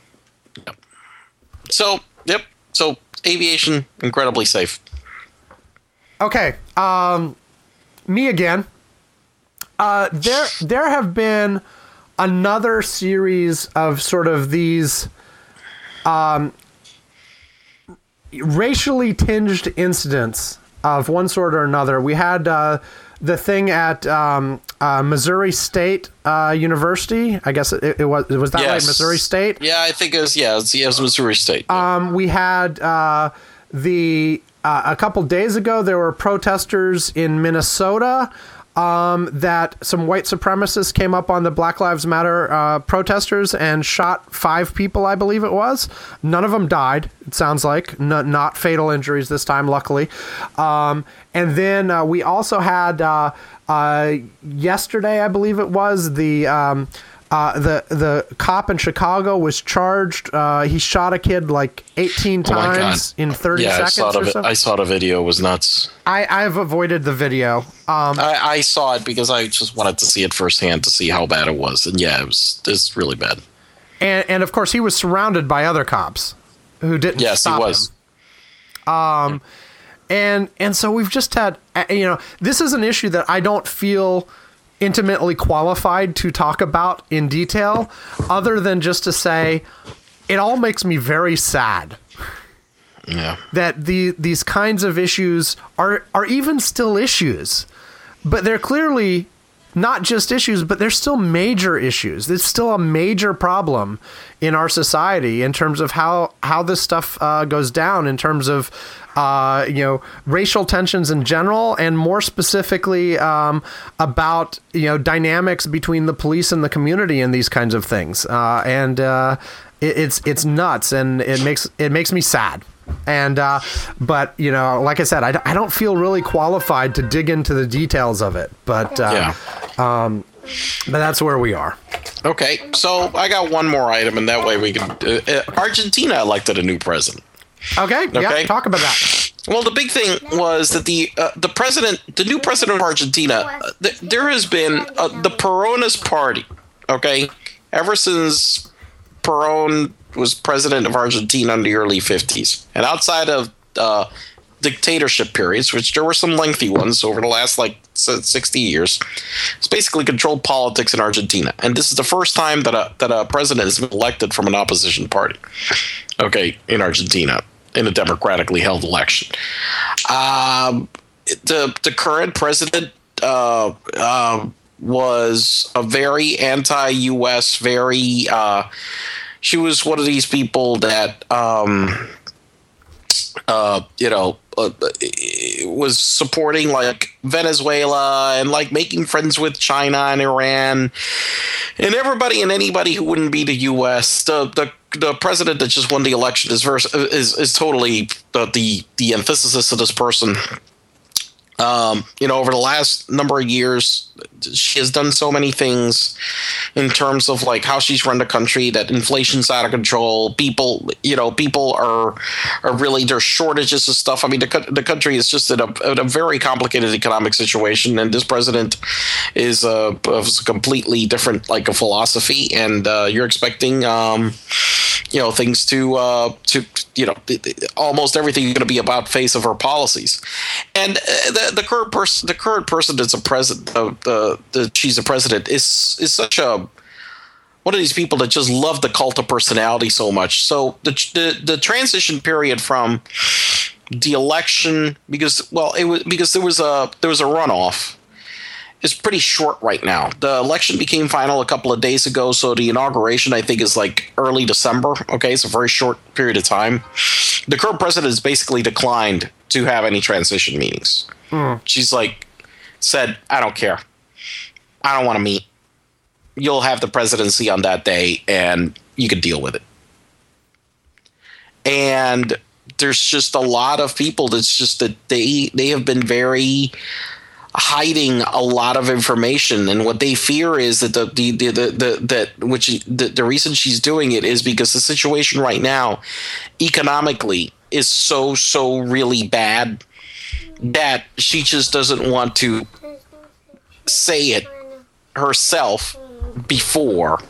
So, yep. So aviation, incredibly safe. Okay, um, me again. Uh, there, there have been another series of sort of these um, racially tinged incidents of one sort or another. We had uh, the thing at um, uh, Missouri State uh, University. I guess it, it was it was that Yes. right, Missouri State. Yeah, I think it was, yeah, it was, yeah, it was Missouri State. Um, we had uh, the uh, a couple days ago there were protesters in Minnesota um, that some white supremacists came up on the Black Lives Matter uh, protesters and shot five people, I believe it was. None of them died. It sounds like no, not fatal injuries this time, luckily. Um, and then uh, we also had uh, uh, yesterday, I believe it was the. Um, Uh, the the cop in Chicago was charged. Uh, he shot a kid like eighteen Oh my times God. in thirty yeah, seconds I saw, or the, so. I saw the video. It was nuts. I, I've avoided the video. Um, I, I saw it because I just wanted to see it firsthand to see how bad it was. And yeah, it was it's really bad. and, and of course, he was surrounded by other cops who didn't Yes, stop he was. him. Um, and and so we've just had, uh, you know, this is an issue that I don't feel intimately qualified to talk about in detail, other than just to say it all makes me very sad Yeah. that the these kinds of issues are are even still issues, but they're clearly not just issues, but they're still major issues. It's still a major problem in our society in terms of how how this stuff uh, goes down, in terms of uh, you know, racial tensions in general, and more specifically um, about, you know, dynamics between the police and the community and these kinds of things. Uh, and uh, it, it's it's nuts, and it makes it makes me sad. And uh, but you know, like I said, I, I don't feel really qualified to dig into the details of it. But uh, um, but that's where we are. Okay, so I got one more item, and that way we can. Uh, uh, Argentina elected a new president. Okay, yeah, Okay. talk about that. Well, the big thing was that the uh, the president, the new president of Argentina, uh, th- there has been uh, the Peronist Party. Okay, ever since Peron was president of Argentina in the early fifties, and outside of uh, dictatorship periods, which there were some lengthy ones over the last like sixty years, it's basically controlled politics in Argentina. And this is the first time that a that a president has been elected from an opposition party. Okay, in Argentina, in a democratically held election. Um, the the current president uh, uh, was a very anti-U S, very. Uh, she was one of these people that um, uh, you know, uh, was supporting like Venezuela and like making friends with China and Iran and everybody and anybody who wouldn't be the U S. The the the president that just won the election is vers- is is totally the the, the antithesis of this person. Um, you know, over the last number of years, she has done so many things in terms of like how she's run the country, that inflation's out of control. People, you know, people are are really, there's shortages of stuff. I mean, the, the country is just in a, in a very complicated economic situation. And this president is a, is a completely different, like a philosophy. And uh, you're expecting, um, you know, things to, uh, to, you know, almost everything is going to be about face of her policies. And uh, the, the current person, the current person that's a president, uh, the, the she's a president is is such a one of these people that just love the cult of personality so much. So the the, the transition period from the election, because well, it was because there was a there was a runoff, is pretty short right now. The election became final a couple of days ago, so the inauguration I think is like early December. Okay, it's a very short period of time. The current president has basically declined to have any transition meetings. Mm. She's like said, I don't care. I don't want to meet. You'll have the presidency on that day and you can deal with it. And there's just a lot of people that's just that they they have been very hiding a lot of information, and what they fear is that the the the, the, the that which the, the reason she's doing it is because the situation right now economically is so so really bad that she just doesn't want to say it herself before,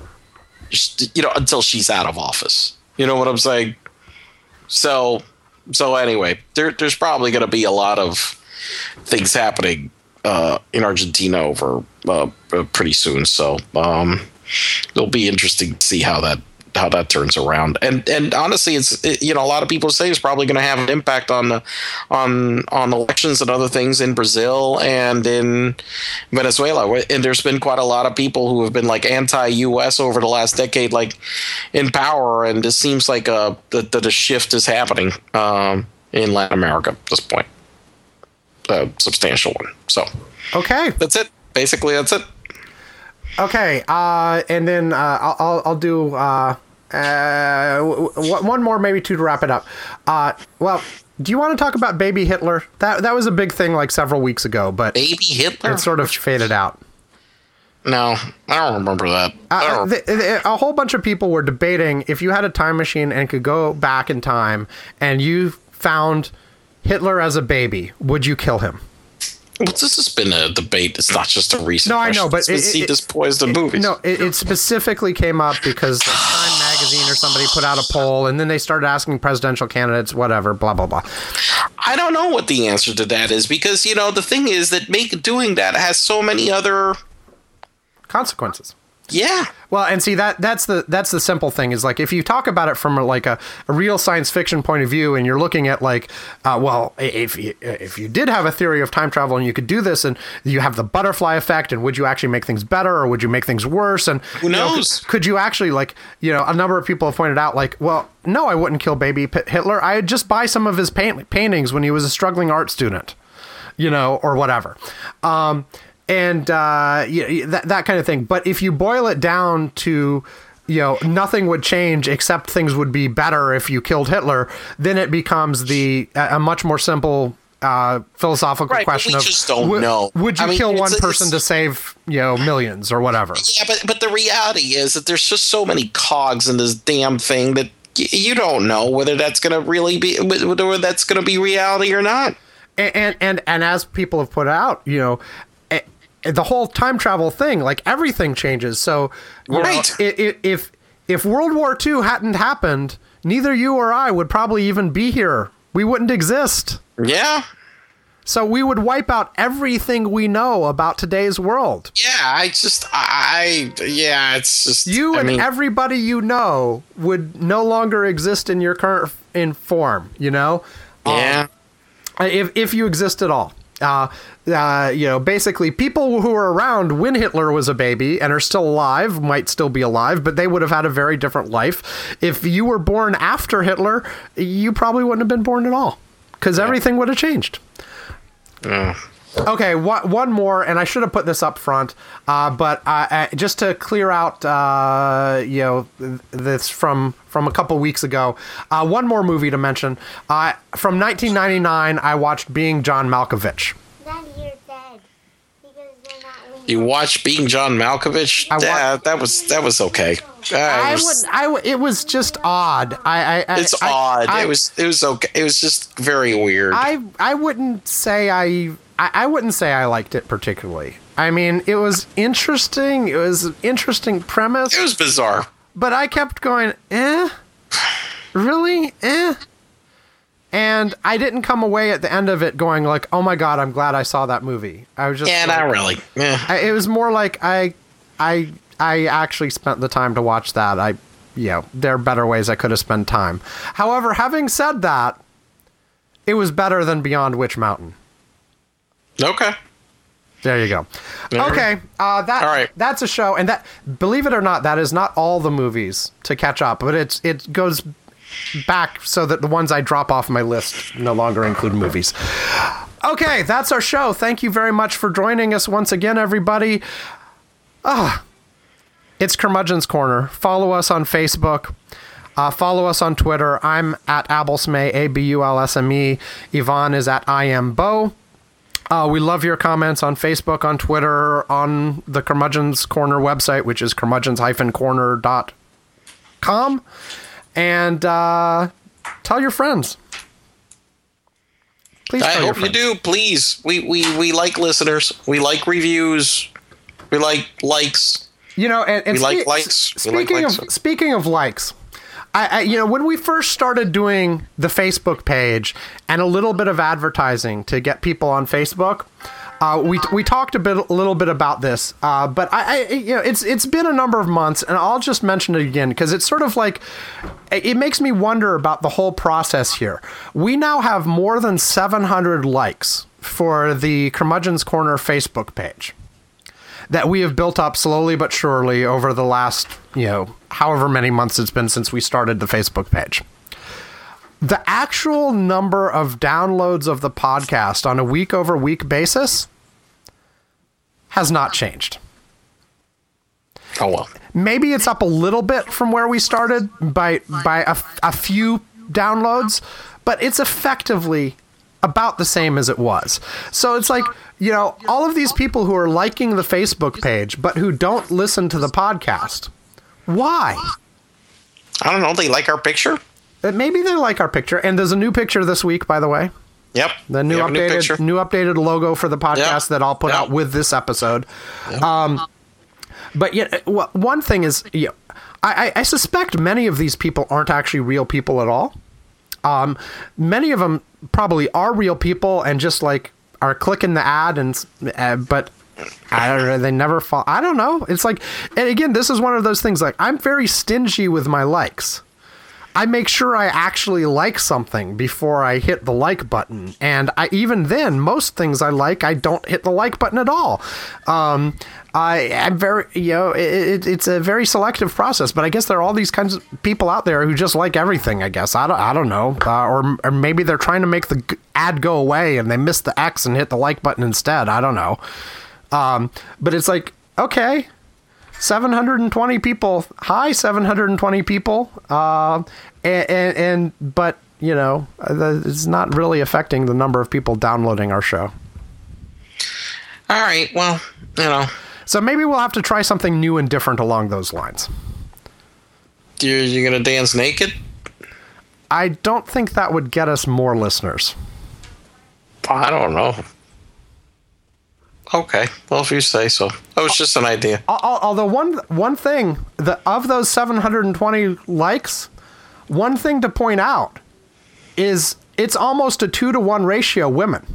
you know, until she's out of office. You know what I'm saying? So, so anyway, there, there's probably going to be a lot of things happening uh, in Argentina over uh, pretty soon. So, um, it'll be interesting to see how that how that turns around. And and honestly, it's it, you know, a lot of people say it's probably going to have an impact on the on on elections and other things in Brazil and in Venezuela. And there's been quite a lot of people who have been like anti-U S over the last decade, like in power. And it seems like a that, that a shift is happening um, in Latin America at this point, a substantial one. So okay, that's it. Basically, that's it. Okay, uh, and then uh, I'll, I'll I'll do uh, uh, w- w- one more, maybe two, to wrap it up. Uh, well, do you want to talk about Baby Hitler? That that was a big thing like several weeks ago, but Baby Hitler, it sort of faded out. No, I don't remember that. Uh, don't. The, the, a whole bunch of people were debating if you had a time machine and could go back in time, and you found Hitler as a baby, would you kill him? Well, this has been a debate. It's not just a recent No, I question. know, but it's been it, seen it, this poised in it, movies. No, it, it specifically came up because like, Time Magazine or somebody put out a poll, and then they started asking presidential candidates, whatever, blah, blah, blah. I don't know what the answer to that is, because, you know, the thing is that make doing that has so many other consequences. Yeah. Well, and see, that that's the that's the simple thing is like if you talk about it from a, like a, a real science fiction point of view, and you're looking at like, uh, well, if you, if you did have a theory of time travel and you could do this, and you have the butterfly effect, and would you actually make things better or would you make things worse? And who knows? You know, could, could you actually like, you know, a number of people have pointed out like, well, no, I wouldn't kill baby Hitler. I'd just buy some of his paint, paintings when he was a struggling art student, you know, or whatever. Um, And uh, yeah, that that kind of thing. But if you boil it down to, you know, nothing would change except things would be better if you killed Hitler, then it becomes the a much more simple uh, philosophical right, question we of just don't w- know. Would you I mean, kill one it's, person it's, to save, you know, millions or whatever? Yeah, but but the reality is that there's just so many cogs in this damn thing that y- you don't know whether that's going to really be whether that's going to be reality or not. And, and and and as people have put out, you know, the whole time travel thing, like everything changes. So, you right. know, if, if if World War Two hadn't happened, neither you or I would probably even be here. We wouldn't exist. Yeah. So we would wipe out everything we know about today's world. Yeah, I just, I, yeah, it's just you I and mean, everybody you know would no longer exist in your current in form. You know. Yeah. Um, if if you exist at all. Uh, uh, you know, basically people who were around when Hitler was a baby and are still alive might still be alive, but they would have had a very different life. If you were born after Hitler, you probably wouldn't have been born at all because yeah. everything would have changed. Yeah. Okay, one, one more, and I should have put this up front, uh, but uh, uh, just to clear out, uh, you know, this from from a couple weeks ago, uh, one more movie to mention. Uh, from nineteen ninety-nine, I watched Being John Malkovich. Daddy, you're dead. Because they're not real. You watched Being John Malkovich? I wa- yeah, that was that was okay. Uh, I it, was, would, I would, it was just odd. I, I, it's I, odd. I, it was it was okay. It was just very weird. I I wouldn't say I. I, I wouldn't say I liked it particularly. I mean, it was interesting. It was an interesting premise. It was bizarre. But I kept going, eh? Really? Eh? And I didn't come away at the end of it going like, oh my God, I'm glad I saw that movie. I was just Yeah, like, not really. Yeah. I, it was more like I I I actually spent the time to watch that. I you know, there are better ways I could have spent time. However, having said that, it was better than Beyond Witch Mountain. Okay. There you go. Okay, uh, that all right. That's a show, and that, believe it or not, that is not all the movies to catch up, but it's it goes back so that the ones I drop off my list no longer include movies. Okay, that's our show. Thank you very much for joining us once again, everybody. Ah, it's Curmudgeon's Corner. Follow us on Facebook. Uh, follow us on Twitter. I'm at Abulsme, A B U L S M E. Yvonne is at I am Bo. Uh, we love your comments on Facebook, on Twitter, on the Curmudgeon's Corner website, which is curmudgeons dash corner dot com. And uh, tell your friends. Please I tell your hope you friends. do. Please. We, we, we like listeners. We like reviews. We like likes. You know, and, and We like spe- likes. We Speaking like of likes. speaking of likes, I, I you know when we first started doing the Facebook page and a little bit of advertising to get people on Facebook, uh, we we talked a bit a little bit about this. Uh, but I, I you know it's it's been a number of months, and I'll just mention it again because it's sort of like it makes me wonder about the whole process here. We now have more than seven hundred likes for the Curmudgeon's Corner Facebook page that we have built up slowly but surely over the last, you know, however many months it's been since we started the Facebook page. The actual number of downloads of the podcast on a week over week basis has not changed. Oh, well. Maybe it's up a little bit from where we started by by a, a few downloads, but it's effectively about the same as it was. So it's like, you know, all of these people who are liking the Facebook page, but who don't listen to the podcast. Why? I don't know. They like our picture? Uh, Maybe they like our picture. And there's a new picture this week, by the way. Yep. The new We have a new updated picture. new, updated logo for the podcast Yep. that I'll put Yep. out with this episode. Um, but yet, well, one thing is, you know, I, I, I suspect many of these people aren't actually real people at all. Um, many of them probably are real people and just like are clicking the ad and, uh, but I don't know, they never fall. I don't know. It's like, and again, this is one of those things like I'm very stingy with my likes. I make sure I actually like something before I hit the like button. And I, even then, most things I like, I don't hit the like button at all. Um, I, I'm very, you know, it, it, it's a very selective process, but I guess there are all these kinds of people out there who just like everything, I guess. I don't, I don't know. Uh, or, or maybe they're trying to make the g- ad go away and they miss the X and hit the like button instead. I don't know. Um, but it's like, okay. seven hundred twenty people. Hi, seven hundred twenty people. Uh, and, and, and but you know, it's not really affecting the number of people downloading our show. All right. Well, you know. So maybe we'll have to try something new and different along those lines. You're, you're going to dance naked? I don't think that would get us more listeners. I don't know. Okay. Well, if you say so. That was just an idea. Al- Although one one thing, the of those seven hundred twenty likes, one thing to point out is it's almost a two to one ratio women.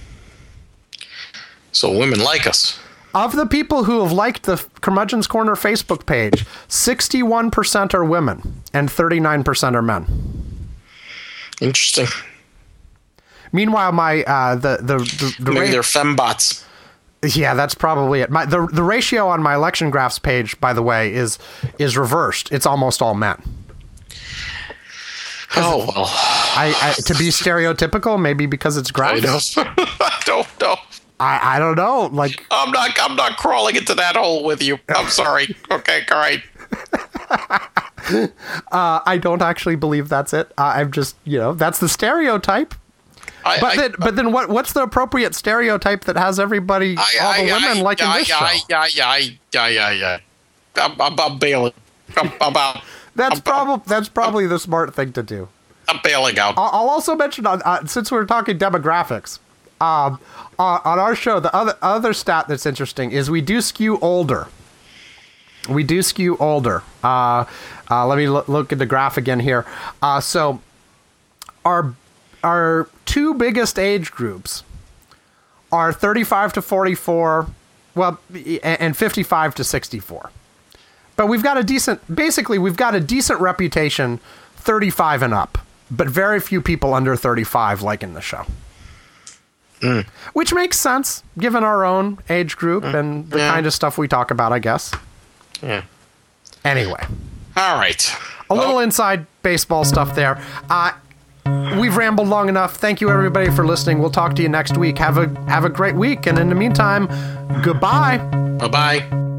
So women like us. Of the people who have liked the Curmudgeon's Corner Facebook page, sixty-one percent are women and thirty-nine percent are men. Interesting. Meanwhile, my uh, the the the, the Maybe ra- they're fembots. yeah, that's probably it. My the the ratio on my election graphs page, by the way, is is reversed. It's almost all men. Oh well, I, I to be stereotypical, maybe because it's I graphs. don't, I don't know. I, I don't know. Like I'm not. I'm not crawling into that hole with you. I'm sorry. Okay, all right. uh, I don't actually believe that's it. Uh, I'm just you know that's the stereotype. I, But I, then, but then, what? What's the appropriate stereotype that has everybody, I, all the I, women, I, liking yeah, this yeah, show? Yeah, yeah, yeah, yeah, yeah. I'm, I'm, I'm bailing. I'm, I'm out. That's I'm, probably that's probably the smart thing to do. I'm bailing out. I'll, I'll also mention on uh, since we're talking demographics, um, uh, on our show, the other other stat that's interesting is we do skew older. We do skew older. Uh, uh, let me lo- look at the graph again here. Uh, so our our two biggest age groups are thirty-five to forty-four, well, and fifty-five to sixty-four. But we've got a decent, basically, we've got a decent reputation, thirty-five and up, but very few people under thirty-five liking the show. Mm. Which makes sense, given our own age group mm. and the yeah. kind of stuff we talk about, I guess. Yeah. Anyway. All right. A little inside baseball stuff there. Uh, we've rambled long enough. Thank you, everybody, for listening. We'll talk to you next week. Have a have a great week, and in the meantime, goodbye. Bye-bye.